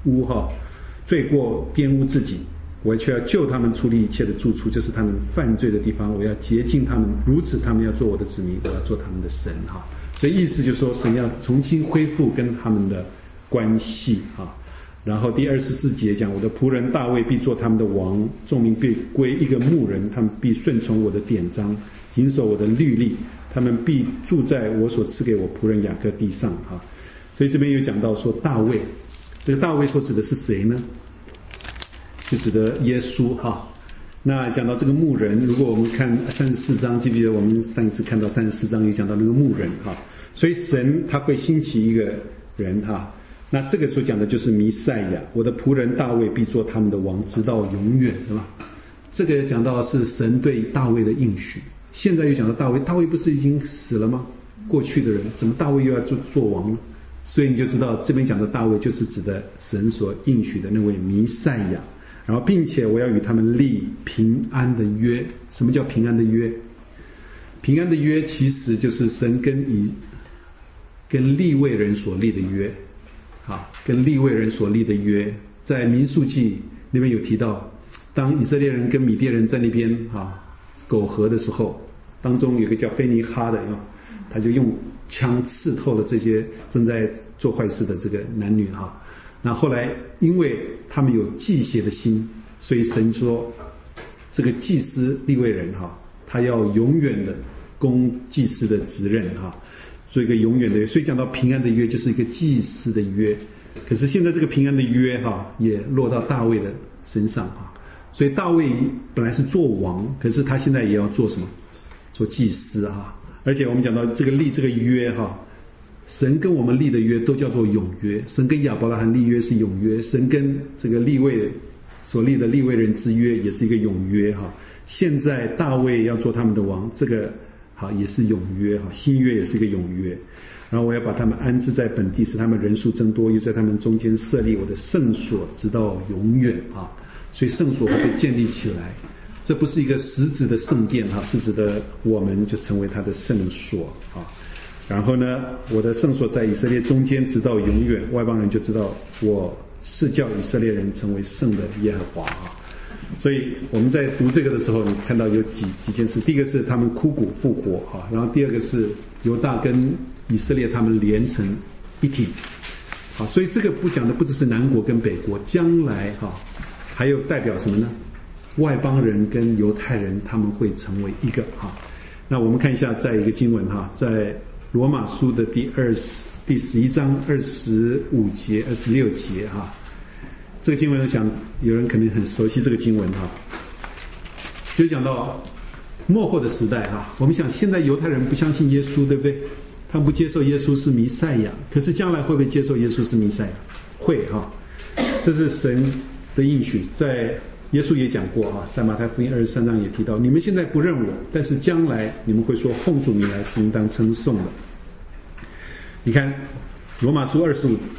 过玷污自己。我却要救他们出离一切的住处，就是他们犯罪的地方。我要洁净他们，如此他们要做我的子民，我要做他们的神所以意思就是说，神要重新恢复跟他们的关系然后第24节讲，我的仆人大卫必做他们的王，众民必归一个牧人，他们必顺从我的典章，谨守我的律例，他们必住在我所赐给我仆人雅各地上所以这边有讲到说大卫，这个大卫所指的是谁呢？就指的耶稣那讲到这个牧人，如果我们看34章，记不记得我们上一次看到34章有讲到那个牧人所以神他会兴起一个人那这个所讲的就是弥赛亚，我的仆人大卫必做他们的王，直到永远，对吧？这个讲到是神对大卫的应许。现在又讲到大卫，大卫不是已经死了吗？过去的人，怎么大卫又要做王呢？所以你就知道这边讲的大卫就是指的神所应许的那位弥赛亚。然后并且我要与他们立平安的约。什么叫平安的约？平安的约其实就是神跟利未人所立的约跟利未人所立的约。在民数记那边有提到，当以色列人跟米甸人在那边苟合的时候，当中有个叫菲尼哈的他就用枪刺透了这些正在做坏事的这个男女那后来因为他们有祭血的心，所以神说这个祭司利未人他要永远的供祭司的职任做一个永远的约。所以讲到平安的约就是一个祭司的约。可是现在这个平安的约也落到大卫的身上所以大卫本来是做王，可是他现在也要做什么？做祭司而且我们讲到这个立这个约神跟我们立的约都叫做永约，神跟亚伯拉罕立约是永约，神跟这个利未所立的利未人之约也是一个永约哈。现在大卫要做他们的王，这个好也是永约哈，新约也是一个永约。然后我要把他们安置在本地，使他们人数增多，又在他们中间设立我的圣所，直到永远啊。所以圣所会被建立起来，这不是一个实质的圣殿哈，是指的我们就成为他的圣所啊。然后呢，我的圣所在以色列中间，直到永远，外邦人就知道我是叫以色列人成为圣的耶和华啊。所以我们在读这个的时候，你看到有几件事。第一个是他们枯骨复活啊，然后第二个是犹大跟以色列他们连成一体啊。所以这个讲的不只是南国跟北国，将来还有代表什么呢？外邦人跟犹太人他们会成为一个哈。那我们看一下，在一个经文哈，在罗马书的第11章25节、26节哈。这个经文，我想有人可能很熟悉这个经文哈，就讲到末后的时代哈。我们想现在犹太人不相信耶稣，对不对？他们不接受耶稣是弥赛亚，可是将来会不会接受耶稣是弥赛亚？会哈。这是神的应许，在耶稣也讲过啊，在马太福音23章也提到，你们现在不认我，但是将来你们会说奉主名来是应当称颂的。你看罗马书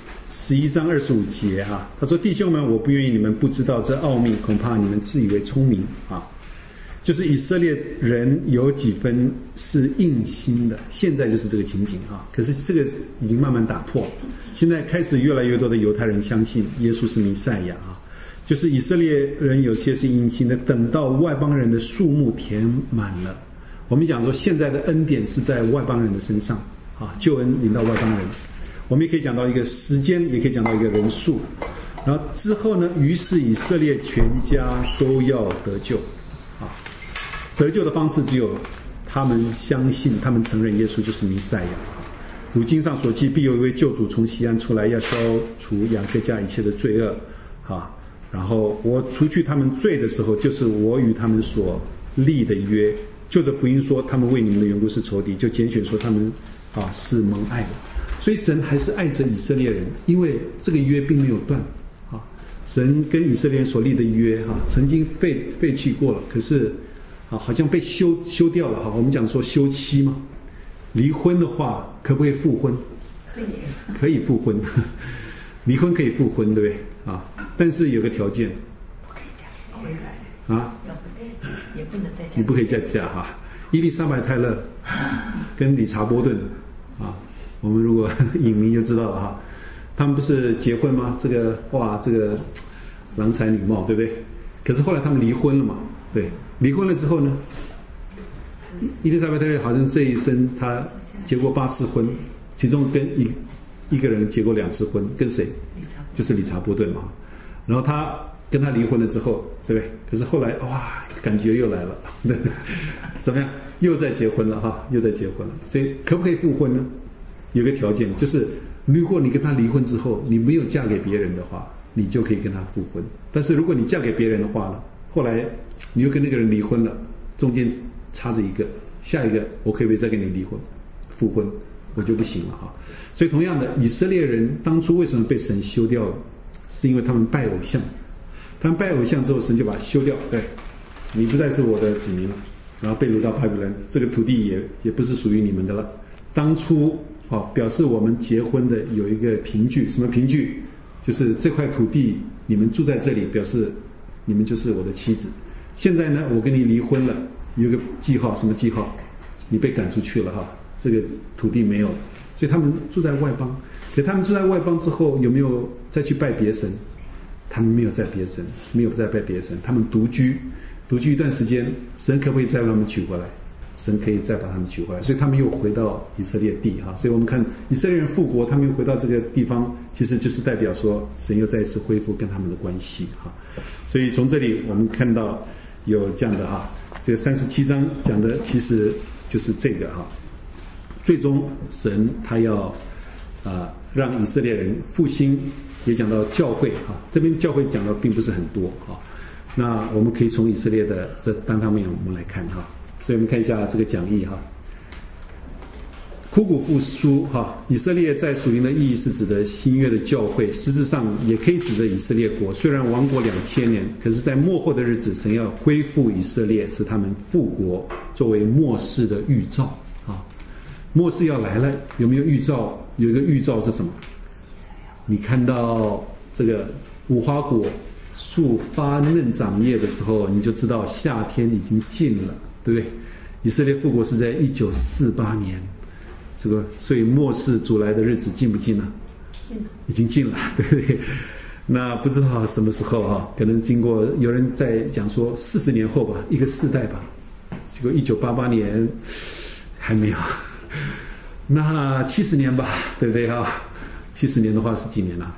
11章25节哈，他说：弟兄们，我不愿意你们不知道这奥秘，恐怕你们自以为聪明啊。就是以色列人有几分是硬心的，现在就是这个情景啊。可是这个已经慢慢打破，现在开始越来越多的犹太人相信耶稣是弥赛亚啊。就是以色列人有些是硬心的，等到外邦人的数目填满了，我们讲说现在的恩典是在外邦人的身上啊，救恩临到外邦人。我们也可以讲到一个时间，也可以讲到一个人数。然后之后呢，于是以色列全家都要得救啊。得救的方式只有他们相信，他们承认耶稣就是弥赛亚。如经上所记，必有一位救主从西安出来，要消除雅各家一切的罪恶啊。然后我除去他们罪的时候，就是我与他们所立的约。就着福音说，他们为你们的缘故是仇敌，就拣选说他们是蒙爱的。所以神还是爱着以色列人，因为这个约并没有断啊。神跟以色列人所立的约曾经废弃过了，可是好像被修掉了哈。我们讲说休妻嘛，离婚的话可不可以复婚？可以复婚，离婚可以复婚，对不对啊？但是有个条件， 不可以嫁回来啊，也不能再嫁， 你不可以再嫁哈。伊丽莎白泰勒跟理查波顿啊。我们如果影迷就知道了哈，他们不是结婚吗？这个郎才女貌，对不对？可是后来他们离婚了嘛，对，离婚了之后呢，伊丽莎白泰勒好像这一生她结过8次婚，其中跟一个人结过2次婚，跟谁？就是理查波顿嘛。然后他跟他离婚了之后，对不对？可是后来感觉又来了，怎么样？又再结婚了哈，又再结婚了。所以可不可以复婚呢？有个条件，就是如果你跟他离婚之后，你没有嫁给别人的话，你就可以跟他复婚。但是如果你嫁给别人的话呢，后来你又跟那个人离婚了，中间插着一个，下一个我可不可以再跟你离婚复婚？我就不行了哈。所以同样的，以色列人当初为什么被神休掉了？是因为他们拜偶像。他们拜偶像之后，神就把它休掉，对，你不再是我的子民了，然后被掳到巴比伦，这个土地也不是属于你们的了。当初表示我们结婚的有一个凭据，什么凭据？就是这块土地你们住在这里，表示你们就是我的妻子。现在呢，我跟你离婚了，有一个记号，什么记号？你被赶出去了哈，这个土地没有了。所以他们住在外邦，可他们住在外邦之后，有没有再去拜别神？他们没有再拜别神，他们独居一段时间，神可不可以再把他们娶回来？神可以再把他们娶回来，所以他们又回到以色列地哈。所以我们看以色列人复活，他们又回到这个地方，其实就是代表说神又再一次恢复跟他们的关系哈。所以从这里我们看到有这样的哈，这个37章讲的其实就是这个哈。最终神他要让以色列人复兴，也讲到教会哈。这边教会讲的并不是很多哈。那我们可以从以色列的这单方面我们来看哈。所以我们看一下这个讲义哈。 枯骨复苏以色列在属灵的意义是指的新约的教会，实质上也可以指的以色列国。虽然亡国2000年，可是在末后的日子，神要恢复以色列，使他们复国，作为末世的预兆末世要来了，有没有预兆？有一个预兆是什么？你看到这个无花果树发嫩长叶的时候，你就知道夏天已经近了，对不对？以色列复国是在1948年。所以末世主来的日子近不近呢？近了，已经近了，对不对？那不知道什么时候可能经过有人在讲说40年后吧，一个世代吧。结果1988年还没有，那70年吧，对不对70年的话是几年了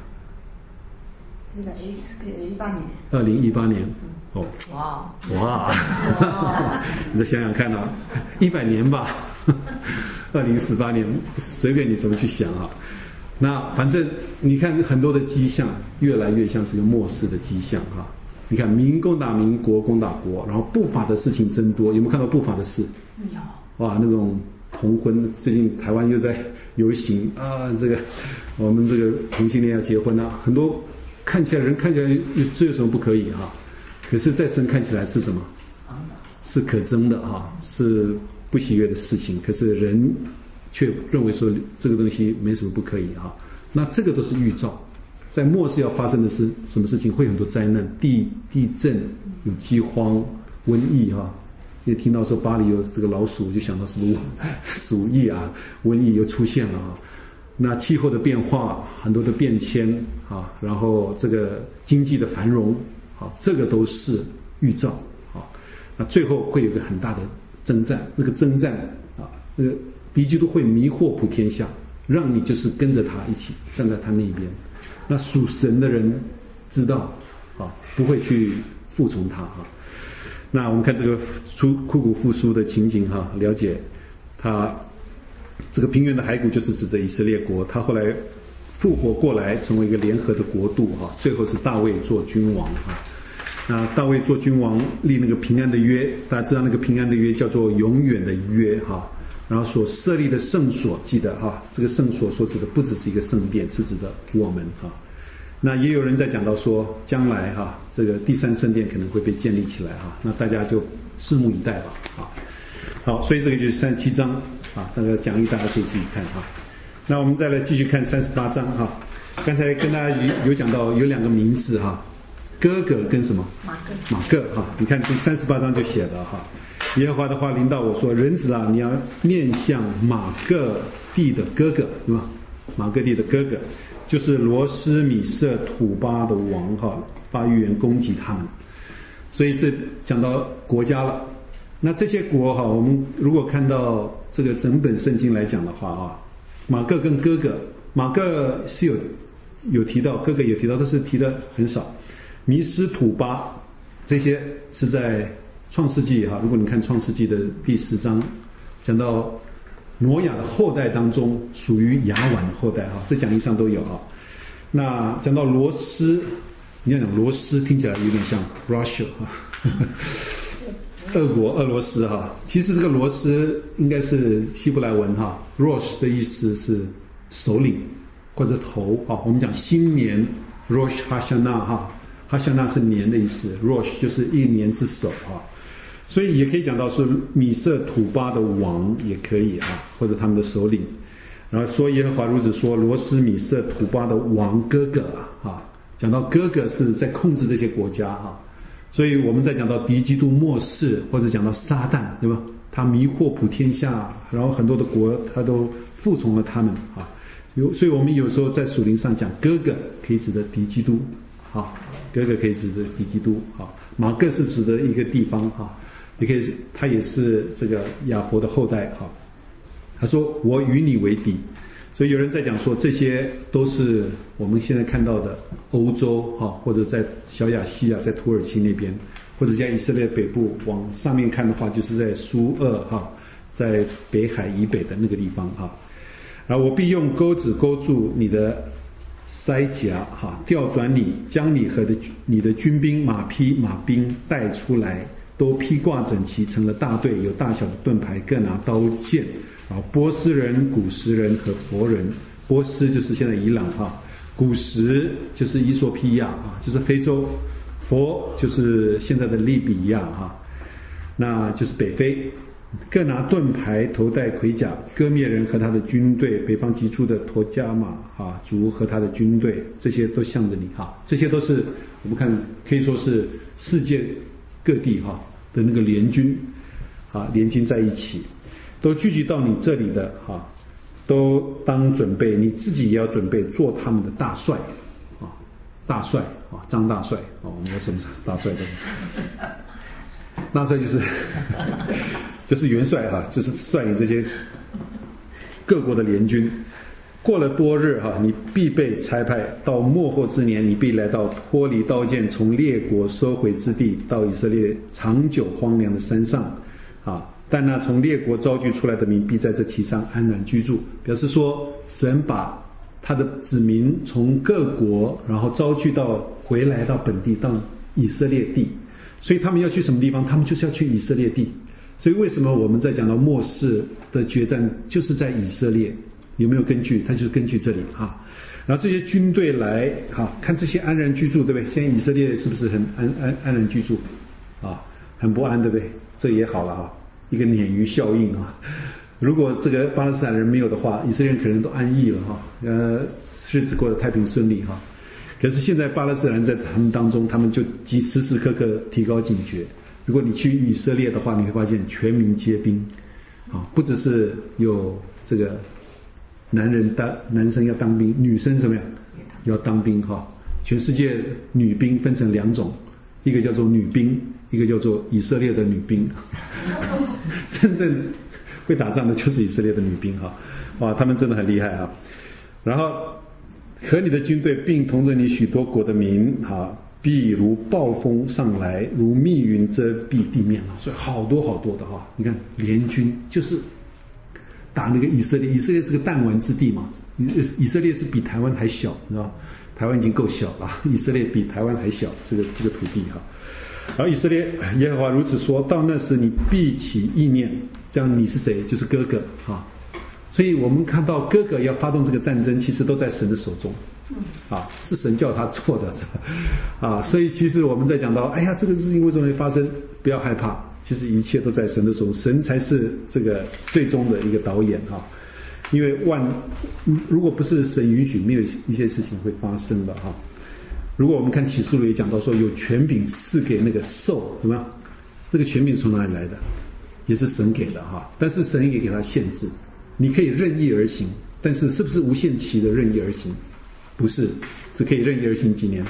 ？2018年。哇！你再想想看100年吧。2018年，随便你怎么去想那反正你看很多的迹象，越来越像是个末世的迹象你看民攻打民，国攻打国，然后不法的事情增多。有没有看到不法的事？有。哇，那种同婚，最近台湾又在游行这个我们这个同性恋要结婚很多看起来这有什么不可以可是在神看起来是什么？是可憎的是不喜悦的事情，可是人却认为说这个东西没什么不可以那这个都是预兆，在末世要发生的是什么事情？会有很多灾难，地震，有饥荒、瘟疫也听到说巴黎有这个老鼠，就想到是不是鼠疫瘟疫又出现了那气候的变化，很多的变迁然后这个经济的繁荣这个都是预兆那最后会有个很大的征战，那个征战那个敌基督会迷惑普天下，让你就是跟着他一起站在他那一边。那属神的人知道不会去服从他那我们看这个枯骨复苏的情景了解他这个平原的骸骨就是指着以色列国，他后来复活过来成为一个联合的国度最后是大卫做君王那大卫做君王立那个平安的约，大家知道那个平安的约叫做永远的约然后所设立的圣所，记得这个圣所所指的不只是一个圣殿，是指的我们那也有人在讲到说将来这个第3圣殿可能会被建立起来那大家就拭目以待吧好，所以这个就是37章那个讲义大家可以自己看那我们再来继续看38章刚才跟大家有讲到有2个名字哥哥跟什么？马各你看第38章就写了耶和华的话临到我说，人子你要面向马各地的哥哥，对吧？马各地的哥哥就是罗斯米色土巴的王发预言攻击他们，所以这讲到国家了。那这些国我们如果看到这个整本圣经来讲的话马各跟哥哥，马各是有提到，哥哥有提到，但是提的很少。弥斯土巴这些是在创世纪如果你看创世纪的第10章，讲到挪亚的后代当中属于亚宛的后代这讲义上都有那讲到罗斯，你要讲罗斯听起来有点像 Russia 俄国俄罗斯其实这个罗斯应该是希伯来文Rosh 的意思是首领或者头我们讲新年 Rosh Hashanah Hashanah 是年的意思， Rosh 就是一年之首所以也可以讲到是米色土巴的王也可以或者他们的首领。然后说耶和华如此说，罗斯米色土巴的王哥哥讲到哥哥是在控制这些国家所以我们在讲到敌基督末世，或者讲到撒旦，对吧？他迷惑普天下，然后很多的国他都服从了他们所以我们有时候在属灵上讲哥哥可以指的敌基督哥哥可以指的敌基督马各是指的一个地方也可以他也是这个亚佛的后代他说我与你为敌。所以有人在讲说这些都是我们现在看到的欧洲或者在小亚细亚，在土耳其那边，或者在以色列北部往上面看的话，就是在苏俄在北海以北的那个地方然后我必用钩子钩住你的腮甲调转你，将你和你的军兵马匹马兵带出来，都披挂整齐，成了大队，有大小的盾牌，各拿刀剑。 波斯人、古时人和佛人。波斯就是现在伊朗古时就是伊索比亚就是非洲，佛就是现在的利比亚那就是北非。各拿盾牌，头戴盔甲，割灭人和他的军队，北方急出的陀加马族和他的军队，这些都向着你这些都是我们看可以说是世界各地的那个联军联军在一起，都聚集到你这里的都当准备，你自己也要准备做他们的大帅大帅张大帅我们有什么大帅的？大帅就是元帅就是率领这些各国的联军。过了多日你必被差派，到末后之年，你必来到脱离刀剑，从列国收回之地，到以色列长久荒凉的山上但那从列国招聚出来的民，必在这其上安然居住。表示说，神把他的子民从各国，然后招聚回来到本地，到以色列地。所以他们要去什么地方？他们就是要去以色列地。所以为什么我们在讲到末世的决战就是在以色列？有没有根据？它就是根据这里然后这些军队来看这些安然居住，对不对？现在以色列是不是很安然居住很不安，对不对？这也好了一个鲶鱼效应如果这个巴勒斯坦人没有的话，以色列人可能都安逸了日子过得太平顺利可是现在巴勒斯坦人在他们当中，他们就时时刻刻提高警觉。如果你去以色列的话，你会发现全民皆兵不只是有这个男生要当兵，女生怎么样要当兵全世界女兵分成2种，一个叫做女兵，一个叫做以色列的女兵真正会打仗的就是以色列的女兵他们真的很厉害然后和你的军队，并同着你许多国的民必如暴风上来，如密云遮蔽地面所以好多好多的你看联军就是打那个以色列。以色列是个弹丸之地嘛，以色列是比台湾还小，你知道台湾已经够小了，以色列比台湾还小，这个土地然后以色列，耶和华如此说，到那时你必起意念，这样你是谁？就是哥哥所以我们看到哥哥要发动这个战争，其实都在神的手中是神叫他做的所以其实我们在讲到这个事情为什么会发生，不要害怕，其实一切都在神的手中，神才是这个最终的一个导演因为如果不是神允许，没有一些事情会发生的如果我们看启示录也讲到说，有权柄赐给那个兽，对吗？那个权柄是从哪里来的？也是神给的但是神也给他限制，你可以任意而行，但是是不是无限期的任意而行？不是，只可以任意而行几年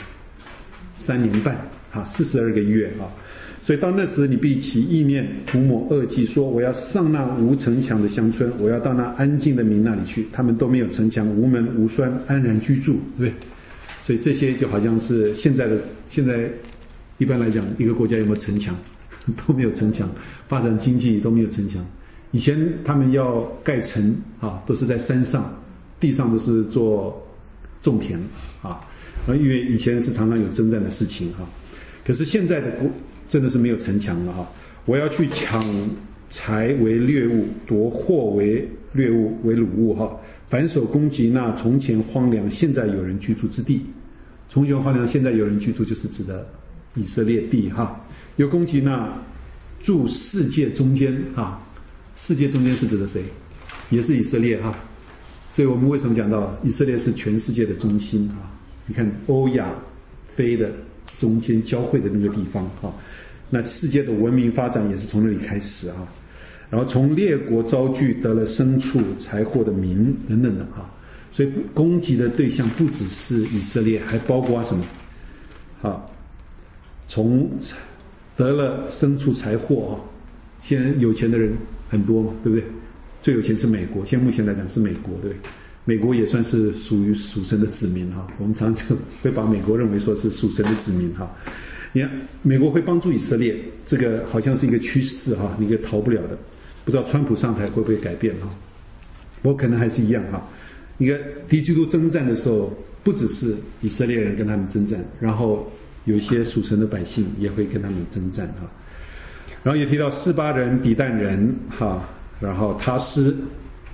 ？3年半42个月所以到那时，你必起意念，涂抹恶迹，说我要上那无城墙的乡村，我要到那安静的民那里去，他们都没有城墙，无门无栓，安然居住，对不对？所以这些就好像是现在一般来讲，一个国家有没有城墙？都没有城墙，发展经济都没有城墙。以前他们要盖城都是在山上，地上都是做种田因为以前是常常有征战的事情可是现在的真的是没有城墙了我要去抢财为掠物，夺货为掠物，为掳物反手攻击那从前荒凉现在有人居住之地。从前荒凉现在有人居住，就是指的以色列地又攻击那住世界中间世界中间是指的谁？也是以色列所以我们为什么讲到以色列是全世界的中心你看欧亚非的中间交汇的那个地方那世界的文明发展也是从那里开始然后从列国招聚得了牲畜财货的民等等的所以攻击的对象不只是以色列，还包括什么从得了牲畜财货现在有钱的人很多嘛，对不对？最有钱是美国，现在目前来讲是美国，对不对？美国也算是属于属神的子民我们常常就会把美国认为说是属神的子民你看美国会帮助以色列，这个好像是一个趋势你也逃不了的。不知道川普上台会不会改变不过可能还是一样一个敌基督征战的时候，不只是以色列人跟他们征战，然后有一些属神的百姓也会跟他们征战然后也提到示巴人、底但人然后他施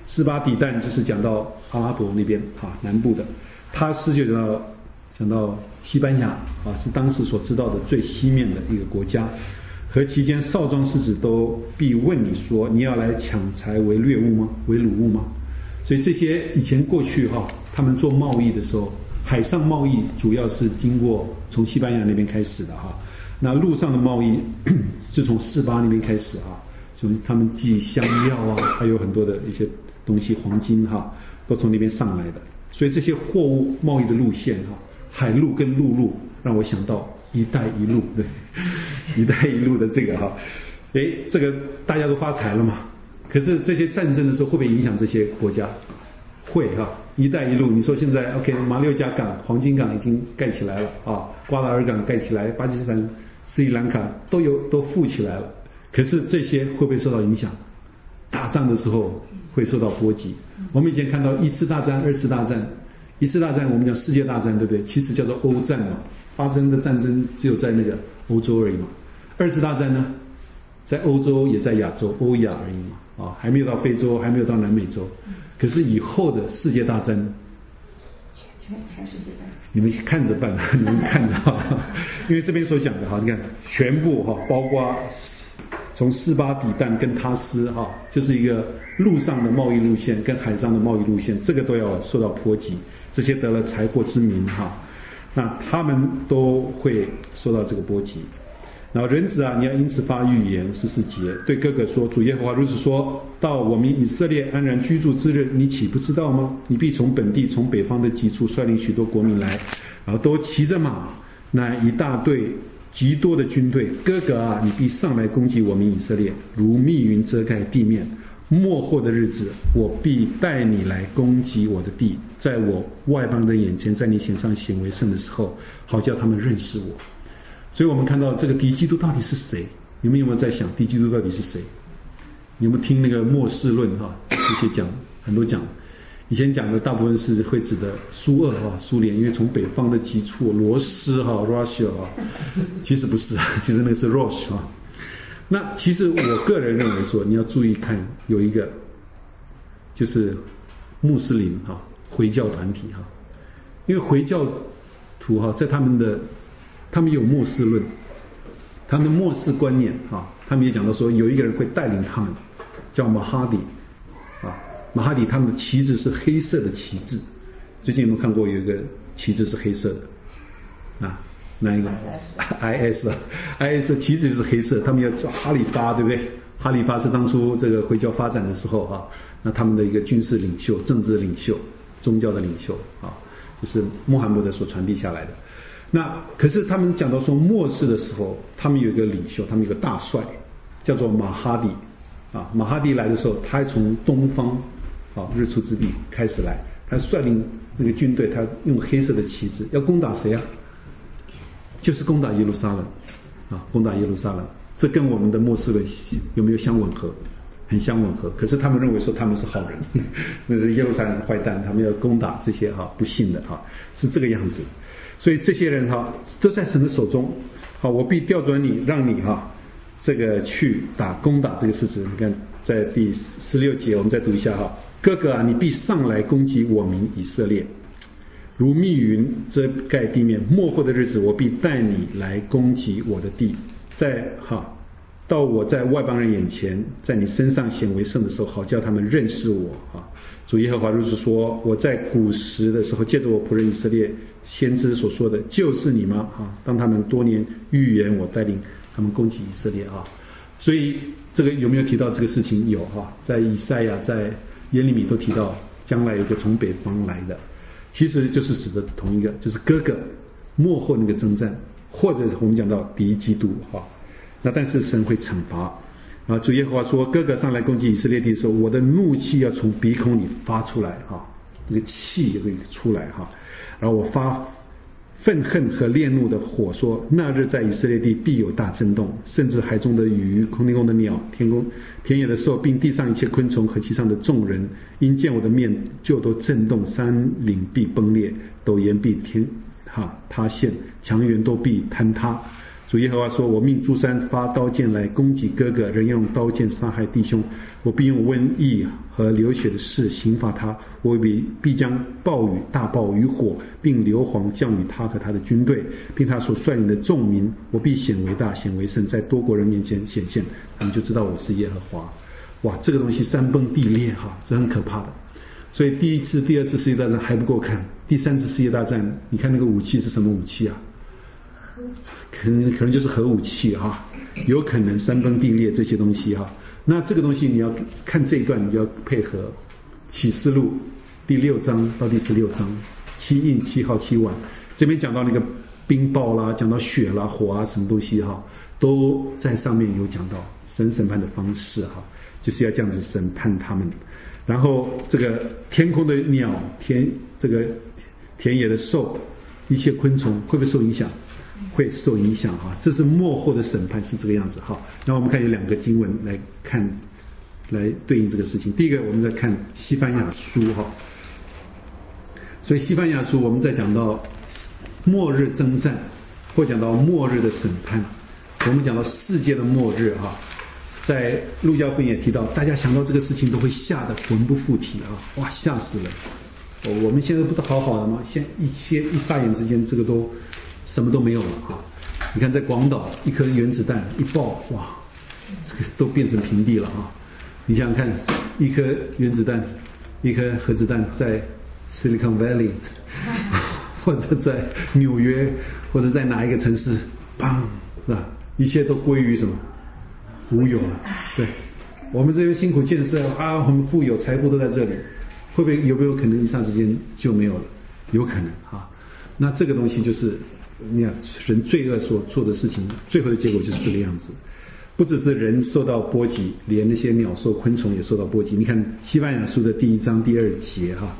示巴底但就是讲到阿拉伯那边南部的，他斯就讲到西班牙是当时所知道的最西面的一个国家。和其间少壮士子都必问你说：你要来抢财为掠物吗？为掳物吗？所以这些以前过去他们做贸易的时候，海上贸易主要是经过从西班牙那边开始的那陆上的贸易是从示巴那边开始从他们寄香料还有很多的一些东西，黄金都从那边上来的。所以这些货物贸易的路线海路跟陆路让我想到一带一路，对，一带一路的这个这个大家都发财了嘛。可是这些战争的时候会不会影响这些国家？会一带一路，你说现在 OK， 马六甲港、黄金港已经盖起来了瓜达尔港盖起来，巴基斯坦、斯里兰卡都富起来了。可是这些会不会受到影响？打仗的时候会受到波及。我们以前看到一次大战、二次大战，一次大战我们讲世界大战，对不对？其实叫做欧战嘛，发生的战争只有在那个欧洲而已嘛。二次大战呢，在欧洲也在亚洲，欧亚而已嘛，还没有到非洲，还没有到南美洲。可是以后的世界大战呢？ 全世界办， 你们看着办，你们看着因为这边所讲的你看全部包括从示巴底但跟他斯就是一个陆上的贸易路线跟海上的贸易路线，这个都要受到波及。这些得了财货之民那他们都会受到这个波及。然后人子你要因此发预言14节，对哥哥说：主耶和华如此说，到我民以色列安然居住之日，你岂不知道吗？你必从本地从北方的极处率领许多国民来，然后都骑着马，乃一大队极多的军队。哥哥你必上来攻击我民以色列，如密云遮盖地面。末后的日子，我必带你来攻击我的地，在我外邦人眼前，在你显上显为圣的时候，好叫他们认识我。所以我们看到这个敌基督到底是谁？你们有没有在想敌基督到底是谁？你有没有听那个末世论这些讲很多讲，以前讲的大部分是会指的苏俄苏联，因为从北方的极处罗斯Russia 其实不是，其实那个是 Rosh 那其实我个人认为说，你要注意看有一个就是穆斯林回教团体因为回教徒在他们有末世论，他们的末世观念他们也讲到说有一个人会带领他们，叫马哈迪马哈迪他们的旗帜是黑色的旗帜。最近有没有看过有一个旗帜是黑色的哪一个 IS 的旗帜就是黑色，他们要叫哈里发，对不对？哈里发是当初这个回教发展的时候那他们的一个军事领袖、政治领袖、宗教的领袖就是穆罕默德所传递下来的。那可是他们讲到说末世的时候，他们有一个领袖，他们有一个大帅叫做马哈迪马哈迪来的时候，他从东方日出之地开始来，他率领那个军队，他用黑色的旗帜要攻打谁就是攻打耶路撒冷攻打耶路撒冷。这跟我们的末世论有没有相吻合？很相吻合。可是他们认为说他们是好人那是耶路撒冷是坏蛋，他们要攻打这些不信的是这个样子。所以这些人都在神的手中我必调转你，让你这个去攻打这个事情。你看在第16节我们再读一下哥哥你必上来攻击我民以色列，如密云遮盖地面。末后的日子，我必带你来攻击我的地，到我在外邦人眼前，在你身上显为圣的时候，好叫他们认识我主耶和华如此说：我在古时的时候，借着我仆人以色列先知所说的，就是你吗？当他们多年预言我带领他们攻击以色列所以这个有没有提到这个事情？有在以赛亚、在耶利米都提到，将来有个从北方来的，其实就是指的同一个，就是哥哥末后那个征战，或者我们讲到敌基督那但是神会惩罚主耶和华说：哥哥上来攻击以色列地的时候，我的怒气要从鼻孔里发出来那个气会出来然后我发愤恨和烈怒的火，说那日在以色列地必有大震动，甚至海中的鱼、空天空的鸟、田野的兽，并地上一切昆虫和其上的众人，因见我的面就都震动，山岭必崩裂，陡岩必塌陷，墙垣都必坍塌。 主耶和华说，我命诸山发刀剑来攻击哥哥，人用刀剑杀害弟兄，我必用瘟疫和流血的事刑罚他，我必将暴雨、大暴雨火并硫磺降于他和他的军队，并他所率领的众民，我必显为大，显为圣，在多国人面前显现，他们就知道我是耶和华。哇，这个东西山崩地裂哈，这很可怕的。所以第一次、第二次世界大战还不够看，第三次世界大战，你看那个武器是什么武器啊？可能就是核武器哈，有可能山崩地裂这些东西哈。那这个东西你要看这一段，你要配合启示录第6章到第16章，7印7号7碗，这边讲到那个冰雹啦，讲到雪啦、火啊什么东西哈，都在上面有讲到神审判的方式哈，就是要这样子审判他们。然后这个天空的鸟、这个田野的兽、一切昆虫会不会受影响？会受影响哈，这是末后的审判是这个样子哈。那我们看有2个经文来看，来对应这个事情。第一个，我们在看西番雅书哈。所以西番雅书我们在讲到末日征战，或讲到末日的审判，我们讲到世界的末日哈。在路加福音也提到，大家想到这个事情都会吓得魂不附体啊！哇，吓死了！我们现在不都好好的吗？现在一霎眼之间，这个都什么都没有了啊！你看，在广岛，一颗原子弹一爆，哇，这个都变成平地了啊！你想想看，一颗原子弹，一颗核子弹在 Silicon Valley， 或者在纽约，或者在哪一个城市，砰，是吧？一切都归于什么？无有了。对，我们这边辛苦建设啊，我们富有财富都在这里，有没有可能一霎之间就没有了？有可能啊。那这个东西就是你看人罪恶所做的事情，最后的结果就是这个样子。不只是人受到波及，连那些鸟兽昆虫也受到波及。你看西番雅书的第1章第2节哈。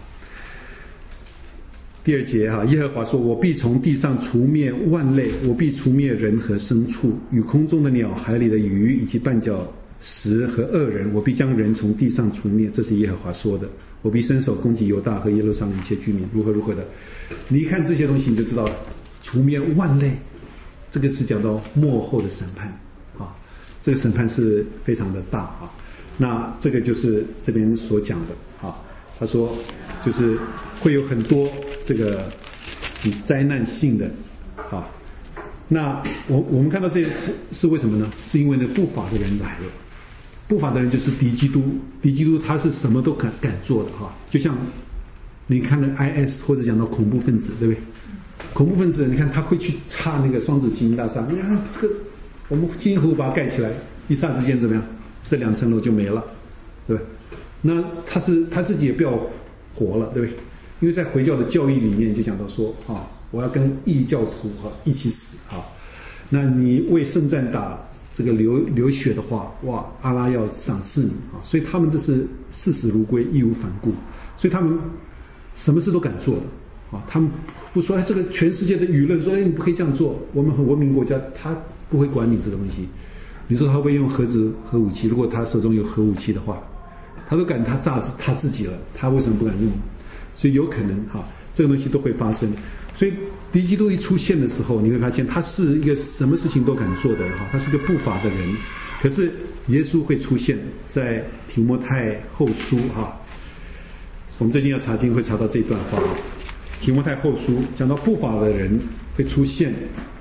第2节哈，耶和华说，我必从地上除灭万类，我必除灭人和牲畜，与空中的鸟、海里的鱼，以及绊脚石和恶人，我必将人从地上除灭。这是耶和华说的。我必伸手攻击犹大和耶路撒冷一切居民，如何的。你一看这些东西你就知道了，除灭万类，这个是讲到末后的审判啊，这个审判是非常的大啊。那这个就是这边所讲的啊，他说就是会有很多这个灾难性的啊。那我们看到这是为什么呢？是因为呢不法的人来了。不法的人就是敌基督，敌基督他是什么都敢做的哈。就像你看的 IS 或者讲到恐怖分子，对不对？恐怖分子你看他会去插那个双子星大厦，你看这个我们辛苦把它盖起来，一霎之间怎么样？这2层楼就没了，对不对？那他自己也不要活了，对不对？因为在回教的教义里面就讲到说啊，我要跟异教徒一起死啊。那你为圣战打这个流血的话，哇，阿拉要赏赐你啊！所以他们这是视死如归，义无反顾，所以他们什么事都敢做的啊！他们不说这个全世界的舆论说你不可以这样做，我们很文明国家，他不会管你这个东西。你说他会用核武器？如果他手中有核武器的话，他都敢他炸他自己了，他为什么不敢用？所以有可能这个东西都会发生。所以敌基督一出现的时候，你会发现他是一个什么事情都敢做的人他是个不法的人。可是耶稣会出现在提摩太后书我们最近要查经会查到这段话提摩太后书讲到不法的人会出现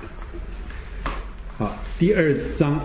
第2章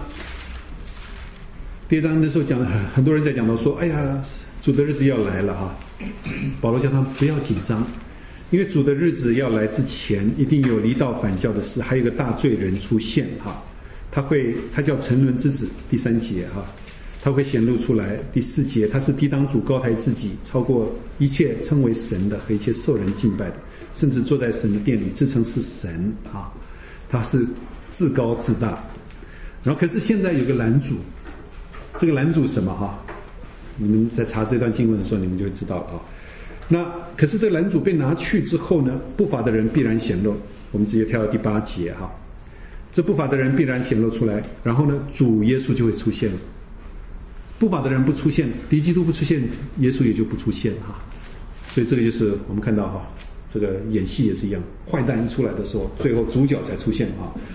那时候讲很多人在讲到说，哎呀，主的日子要来了保罗叫他们不要紧张，因为主的日子要来之前，一定有离道反教的事，还有一个大罪人出现他叫沉沦之子，第3节他会显露出来。第4节，他是抵挡主，高抬自己，超过一切称为神的和一切受人敬拜的，甚至坐在神的殿里，自称是神他是自高自大。然后可是现在有个拦阻，这个拦阻什么你们在查这段经文的时候，你们就会知道了那可是这个拦阻被拿去之后呢，不法的人必然显露。我们直接跳到第8节这不法的人必然显露出来，然后呢，主耶稣就会出现了。不法的人不出现，敌基督不出现，耶稣也就不出现所以这个就是我们看到这个演戏也是一样，坏蛋一出来的时候，最后主角才出现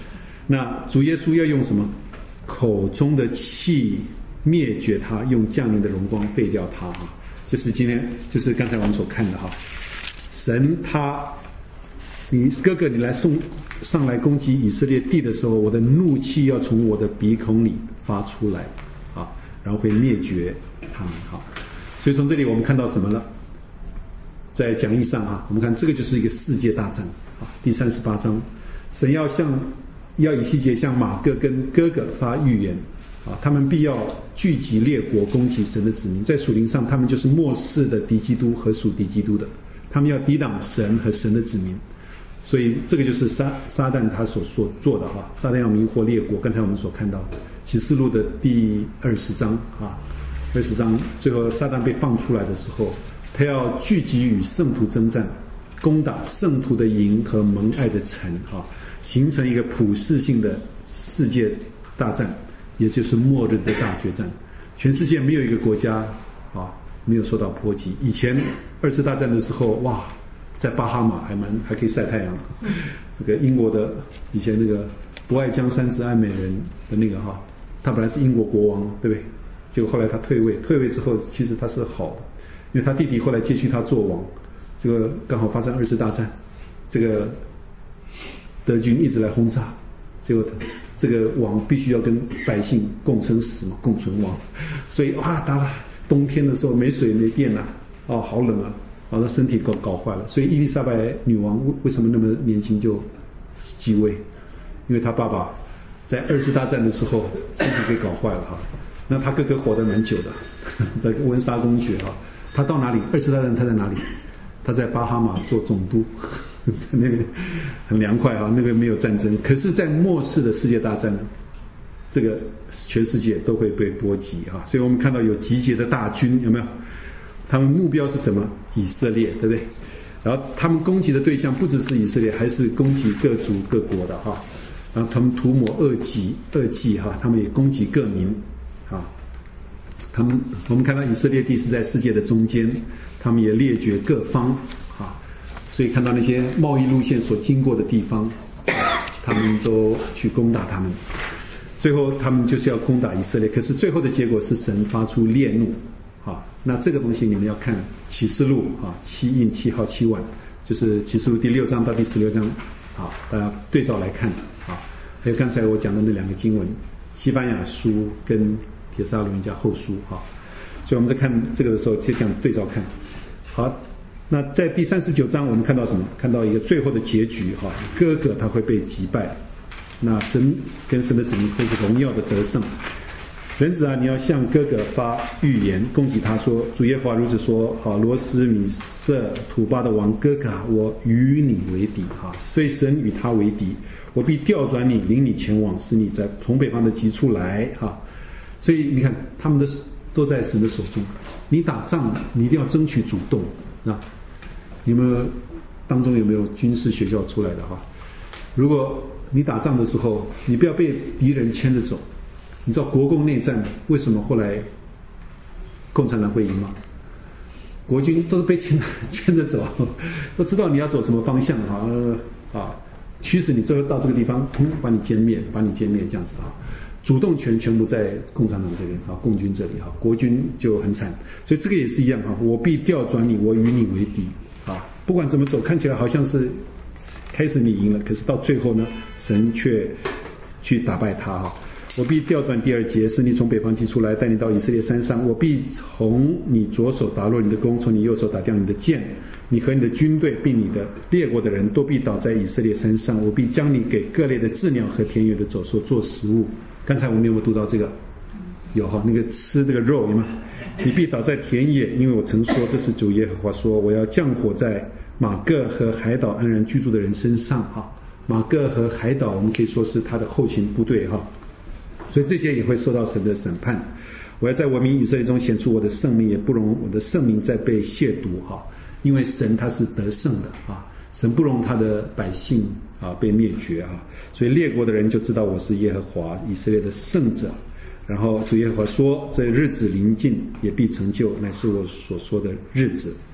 那主耶稣要用什么？口中的气灭绝他，用降临的荣光废掉他啊！就是今天，就是刚才我们所看的哈。神他，你哥哥你来上来攻击以色列地的时候，我的怒气要从我的鼻孔里发出来啊，然后会灭绝他们哈。所以从这里我们看到什么了？在讲义上啊，我们看这个就是一个世界大战啊。第38章，神要以西结向马各跟哥哥发预言啊，他们必要聚集列国攻击神的子民，在属灵上他们就是末世的敌基督和属敌基督的，他们要抵挡神和神的子民。所以这个就是撒旦他所做的哈，撒旦要迷惑列国。刚才我们所看到启示录的第20章啊，20章最后撒旦被放出来的时候，他要聚集与圣徒征战，攻打圣徒的营和蒙爱的城啊，形成一个普世性的世界大战，也就是末日的大决战。全世界没有一个国家啊没有受到波及。以前2次大战的时候，哇，在巴哈马还可以晒太阳。这个英国的以前那个不爱江山之爱美人的那个哈，他本来是英国国王，对不对？结果后来他退位之后，其实他是好的，因为他弟弟后来接续他做王。这个刚好发生2次大战，这个德军一直来轰炸，结果这个王必须要跟百姓共生死嘛，共存亡。所以哇，打了冬天的时候没水没电啊，哦，好冷啊，把他身体搞坏了。所以伊丽莎白女王为什么那么年轻就继位？因为他爸爸在2次大战的时候身体给搞坏了哈。那他哥哥活得蛮久的，在温莎公爵哈。他到哪里？2次大战他在哪里？他在巴哈马做总督，在那边很凉快哈，那边没有战争。可是，在末世的世界大战呢，这个全世界都会被波及哈。所以我们看到有集结的大军，有没有？他们目标是什么？以色列，对不对？然后他们攻击的对象不只是以色列，还是攻击各族各国的哈。然后他们涂抹恶迹哈，他们也攻击各民啊。我们看到以色列地是在世界的中间，他们也列举各方啊，所以看到那些贸易路线所经过的地方，他们都去攻打他们。最后他们就是要攻打以色列，可是最后的结果是神发出烈怒啊。那这个东西你们要看启示录啊，7印7号7晚，就是启示录第6章到第16章啊，大家对照来看啊。还有刚才我讲的那2个经文，西班牙书跟帖撒罗尼迦后书哈，所以我们在看这个的时候就这样对照看。好，那在第39章我们看到什么？看到一个最后的结局哈，哥哥他会被击败，那神跟神的子民会是荣耀的得胜。人子啊，你要向哥哥发预言，攻击他说：主耶和华如此说：好，罗斯米色土巴的王哥哥啊，我与你为敌哈，所以神与他为敌，我必调转你，领你前往，使你在从北方的极处来哈。所以你看，他们都在神的手中。你打仗，你一定要争取主动啊！你们当中有没有军事学校出来的哈？如果你打仗的时候，你不要被敌人牵着走。你知道国共内战为什么后来共产党会赢吗？国军都是被牵着走，都知道你要走什么方向啊，驱使你最后到这个地方，把你歼灭这样子啊。主动权全部在共产党这边啊，共军这里哈，国军就很惨，所以这个也是一样哈，我必调转你，我与你为敌啊，不管怎么走，看起来好像是开始你赢了，可是到最后呢，神却去打败他哈。我必调转第2节，使你从北方极出来，带你到以色列山上。我必从你左手打落你的弓，从你右手打掉你的箭。你和你的军队并你的列国的人都必倒在以色列山上。我必将你给各类的鸷鸟和田野的走兽做食物。刚才我们有没有读到这个？有哈，那个吃这个肉有吗？你必倒在田野，因为我曾说，这是主耶和华说，我要降火在马各和海岛安然居住的人身上哈。马各和海岛，我们可以说是他的后勤部队哈。所以这些也会受到神的审判。我要在文明以色列中显出我的圣名，也不容我的圣名再被亵渎哈。因为神他是得胜的啊，神不容他的百姓啊被灭绝啊。所以列国的人就知道我是耶和华以色列的圣者。然后主耶和华说：这日子临近，也必成就，乃是我所说的日子。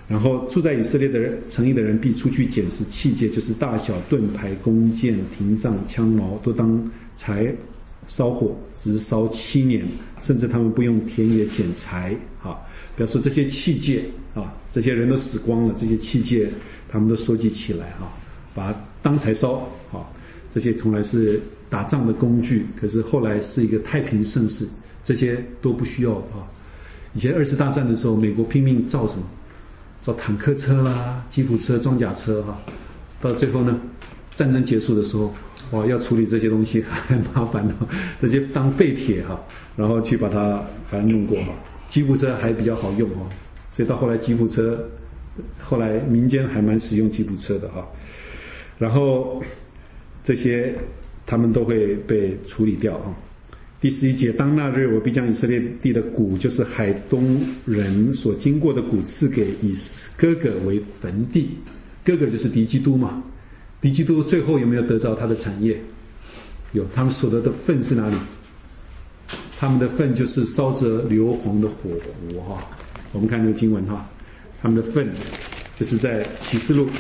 然后住在以色列的人，城邑的人必出去捡拾器械，就是大小盾牌、弓箭、亭杖、枪矛，都当柴烧火，直烧7年，甚至他们不用田野捡柴啊。表示这些器械啊，这些人都死光了，这些器械他们都收集起来啊，把它当柴烧啊。这些从来是打仗的工具，可是后来是一个太平盛世，这些都不需要啊。以前2次大战的时候，美国拼命造什么？造坦克车啦、吉普车、装甲车哈。到最后呢，战争结束的时候，哇，要处理这些东西很麻烦的，这些当废铁哈，然后去把它弄过哈。吉普车还比较好用哈，所以到后来吉普车，后来民间还蛮使用吉普车的哈。然后这些他们都会被处理掉哈。第11节，当那日，我必将以色列地的谷，就是海东人所经过的谷，赐给哥哥为坟地。哥哥就是敌基督嘛，敌基督最后有没有得着他的产业？有，他们所得的份是哪里？他们的份就是烧着硫磺的火湖哈。我们看这个经文哈，他们的份就是在启示录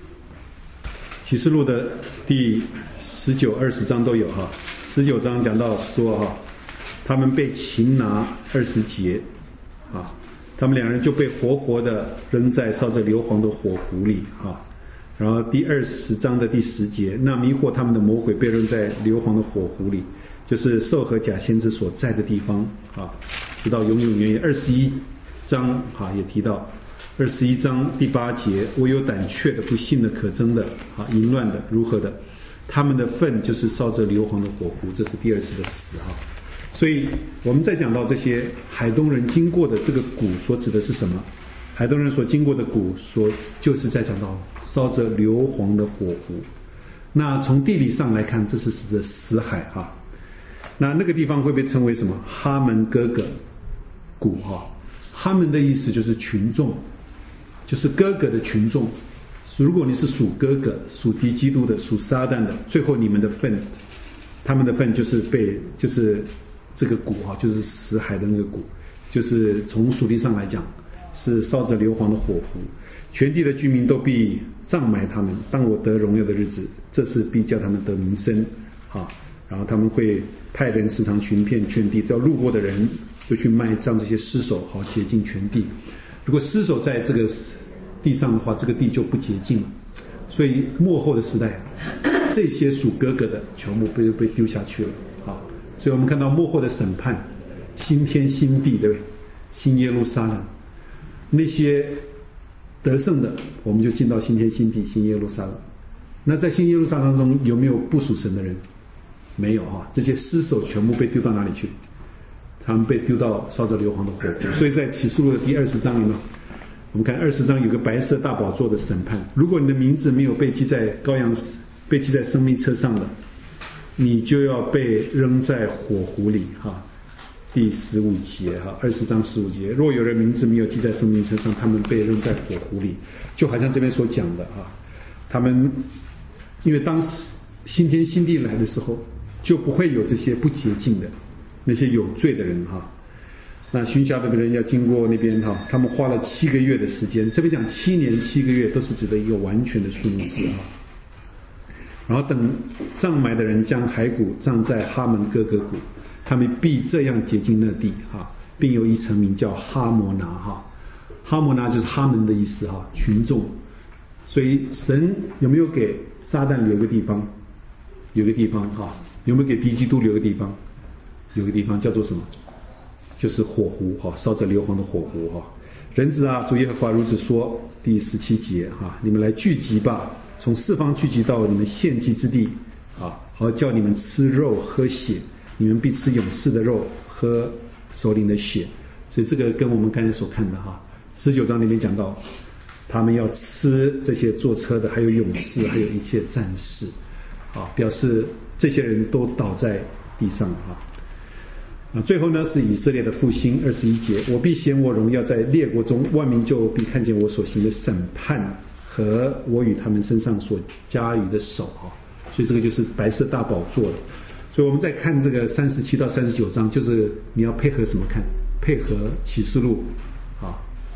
的第19、20章都有哈。19章讲到说哈，他们被擒拿20节啊，他们2人就被活活的扔在烧着硫磺的火湖里啊。然后第20章的第10节，那迷惑他们的魔鬼被扔在硫磺的火湖里，就是兽和假先知所在的地方啊，直到永永远远。21章啊也提到，21章第8节，我有胆怯的、不信的、可憎的啊、淫乱的、如何的，他们的份就是烧着硫磺的火湖，这是第2次的死啊。所以我们在讲到这些海东人经过的这个谷所指的是什么？海东人所经过的谷就是在讲到烧着硫磺的火湖。那从地理上来看，这是指的死海啊。那个地方会被称为什么？哈门哥哥谷哈。哈门的意思就是群众，就是哥哥的群众。如果你是属哥哥、属敌基督的、属撒旦的，最后你们的份，他们的份就是就是这个谷哈，就是死海的那个谷，就是从属地上来讲，是烧着硫磺的火湖。全地的居民都必葬埋他们，当我得荣耀的日子，这是必叫他们得名声啊。然后他们会派人时常寻遍全地，只要路过的人就去埋葬这些尸首，好洁净全地。如果尸首在这个地上的话，这个地就不洁净了。所以末后的时代，这些属哥哥的全部被丢下去了啊。所以我们看到末后的审判，新天新地，对不对？新耶路撒冷，那些得胜的，我们就进到新天新地、新耶路撒冷。那在新耶路撒冷当中，有没有不属神的人？没有哈，这些尸首全部被丢到哪里去？他们被丢到烧着硫磺的火湖。所以在启示录的第20章里面，我们看20章有个白色大宝座的审判。如果你的名字没有被记在羔羊，被记在生命册上的，你就要被扔在火湖里哈。第15节哈，20章15节，若有人名字没有记在生命册上，他们被扔在火湖里，就好像这边所讲的哈，他们因为当时新天新地来的时候，就不会有这些不洁净的那些有罪的人哈。那巡辖的人要经过那边哈，他们花了7个月的时间。这边讲7年7个月，都是指的一个完全的数目字哈。然后等葬埋的人将骸骨葬在哈门哥哥谷，他们必这样洁净那地哈，并有一层名叫哈摩拿哈。哈摩拿就是哈门的意思哈，群众。所以神有没有给撒旦留个地方？有个地方哈。有没有给敌基督留个地方？有个地方叫做什么？就是火湖哈，烧着硫磺的火湖哈。人子啊，主耶和华如此说，第17节哈，你们来聚集吧，从四方聚集到你们献祭之地啊，好叫你们吃肉喝血，你们必吃勇士的肉，喝首领的血。所以这个跟我们刚才所看的哈，19章里面讲到，他们要吃这些坐车的，还有勇士，还有一切战士啊，表示这些人都倒在地上啊。最后呢是以色列的复兴，21节，我必显我荣耀在列国中，万民就必看见我所行的审判和我与他们身上所加于的手啊。所以这个就是白色大宝座了。所以我们在看这个37到39章，就是你要配合什么看？配合启示录啊，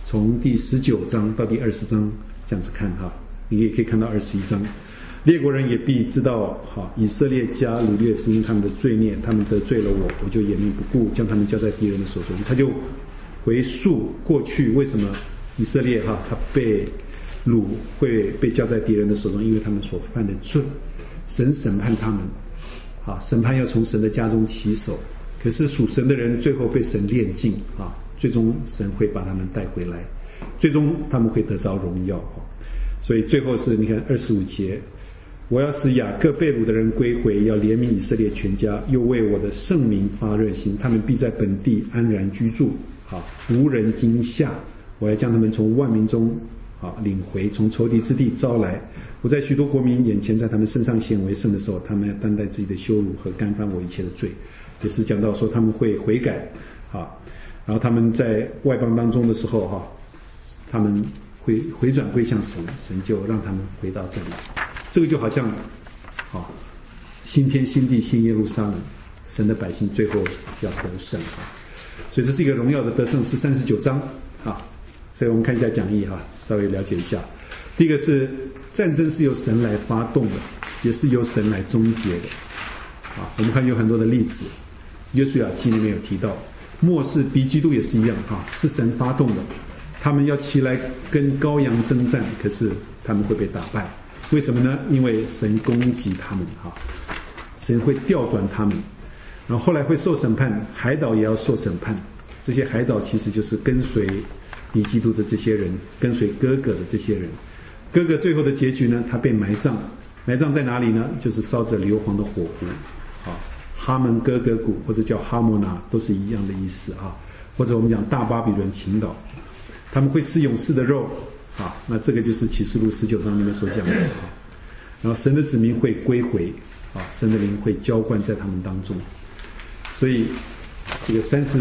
从第19章到第20章这样子看哈，你也可以看到21章。列国人也必知道，以色列家掳掠是因为他们的罪孽，他们得罪了我就掩面不顾，将他们交在敌人的手中。他就回溯过去为什么以色列他被掳会被交在敌人的手中，因为他们所犯的罪，神审判他们，审判要从神的家中起手。可是属神的人最后被神炼尽，最终神会把他们带回来，最终他们会得着荣耀。所以最后是你看25节，我要使雅各被掳的人归回，要怜悯以色列全家，又为我的圣名发热心，他们必在本地安然居住，无人惊吓。我要将他们从万民中领回，从仇敌之地招来。我在许多国民眼前，在他们身上显为圣的时候，他们要担待自己的羞辱和干犯我一切的罪。也是讲到说他们会悔改，然后他们在外邦当中的时候，他们会回转归向神，神就让他们回到这里。这个就好像新天新地新耶路撒冷，神的百姓最后要得胜，所以这是一个荣耀的得胜，是39章。所以我们看一下讲义，稍微了解一下。第一个是战争是由神来发动的，也是由神来终结的。我们看有很多的例子，约书亚记里面有提到，末世敌基督也是一样，是神发动的，他们要起来跟羔羊征战，可是他们会被打败。为什么呢？因为神攻击他们，神会调转他们，然后后来会受审判，海岛也要受审判。这些海岛其实就是跟随敌基督的这些人，跟随哥哥的这些人。哥哥最后的结局呢，他被埋葬，埋葬在哪里呢？就是烧着硫磺的火湖，哈门哥哥谷或者叫哈摩拿都是一样的意思，或者我们讲大巴比伦倾倒，他们会吃勇士的肉，那这个就是启示录19章里面所讲的。然后神的子民会归回，神的灵会浇灌在他们当中。所以这个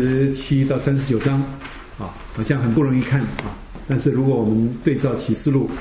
37到39章好像很不容易看，但是如果我们对照启示录，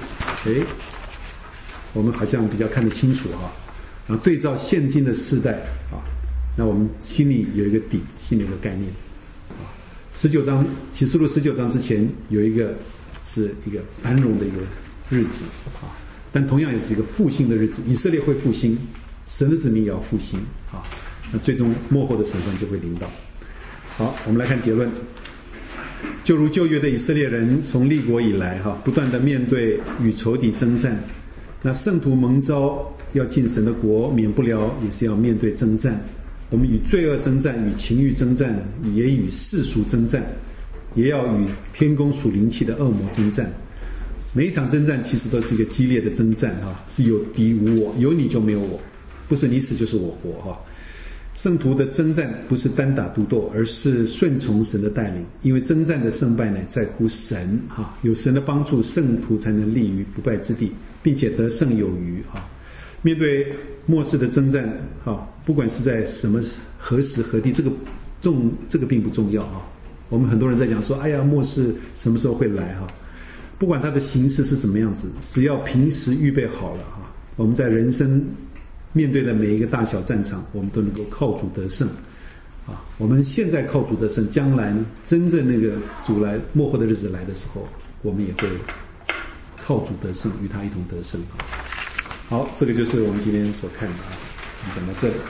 我们好像比较看得清楚，然后对照现今的世代，那我们心里有一个底，心里有个概念。19章启示录19章之前有一个是一个繁荣的一个日子，但同样也是一个复兴的日子，以色列会复兴，神的子民也要复兴，那最终末后的审判就会临到。好，我们来看结论。就如旧约的以色列人从立国以来，不断的面对与仇敌征战，那圣徒蒙召要进神的国，免不了也是要面对征战。我们与罪恶征战，与情欲征战，也与世俗征战，也要与天宫属灵气的恶魔征战。每一场征战其实都是一个激烈的征战，是有敌无我，有你就没有我，不是你死就是我活。圣徒的征战不是单打独斗，而是顺从神的带领，因为征战的胜败呢在乎神，有神的帮助，圣徒才能立于不败之地，并且得胜有余。面对末世的征战，不管是在什么何时何地，这个并不重要。我们很多人在讲说，哎呀，末世什么时候会来，不管它的形式是什么样子，只要平时预备好了，我们在人生面对的每一个大小战场，我们都能够靠主得胜。我们现在靠主得胜，将来呢，真正那个主来末后的日子来的时候，我们也会靠主得胜，与他一同得胜。好，这个就是我们今天所看的，我们讲到这里。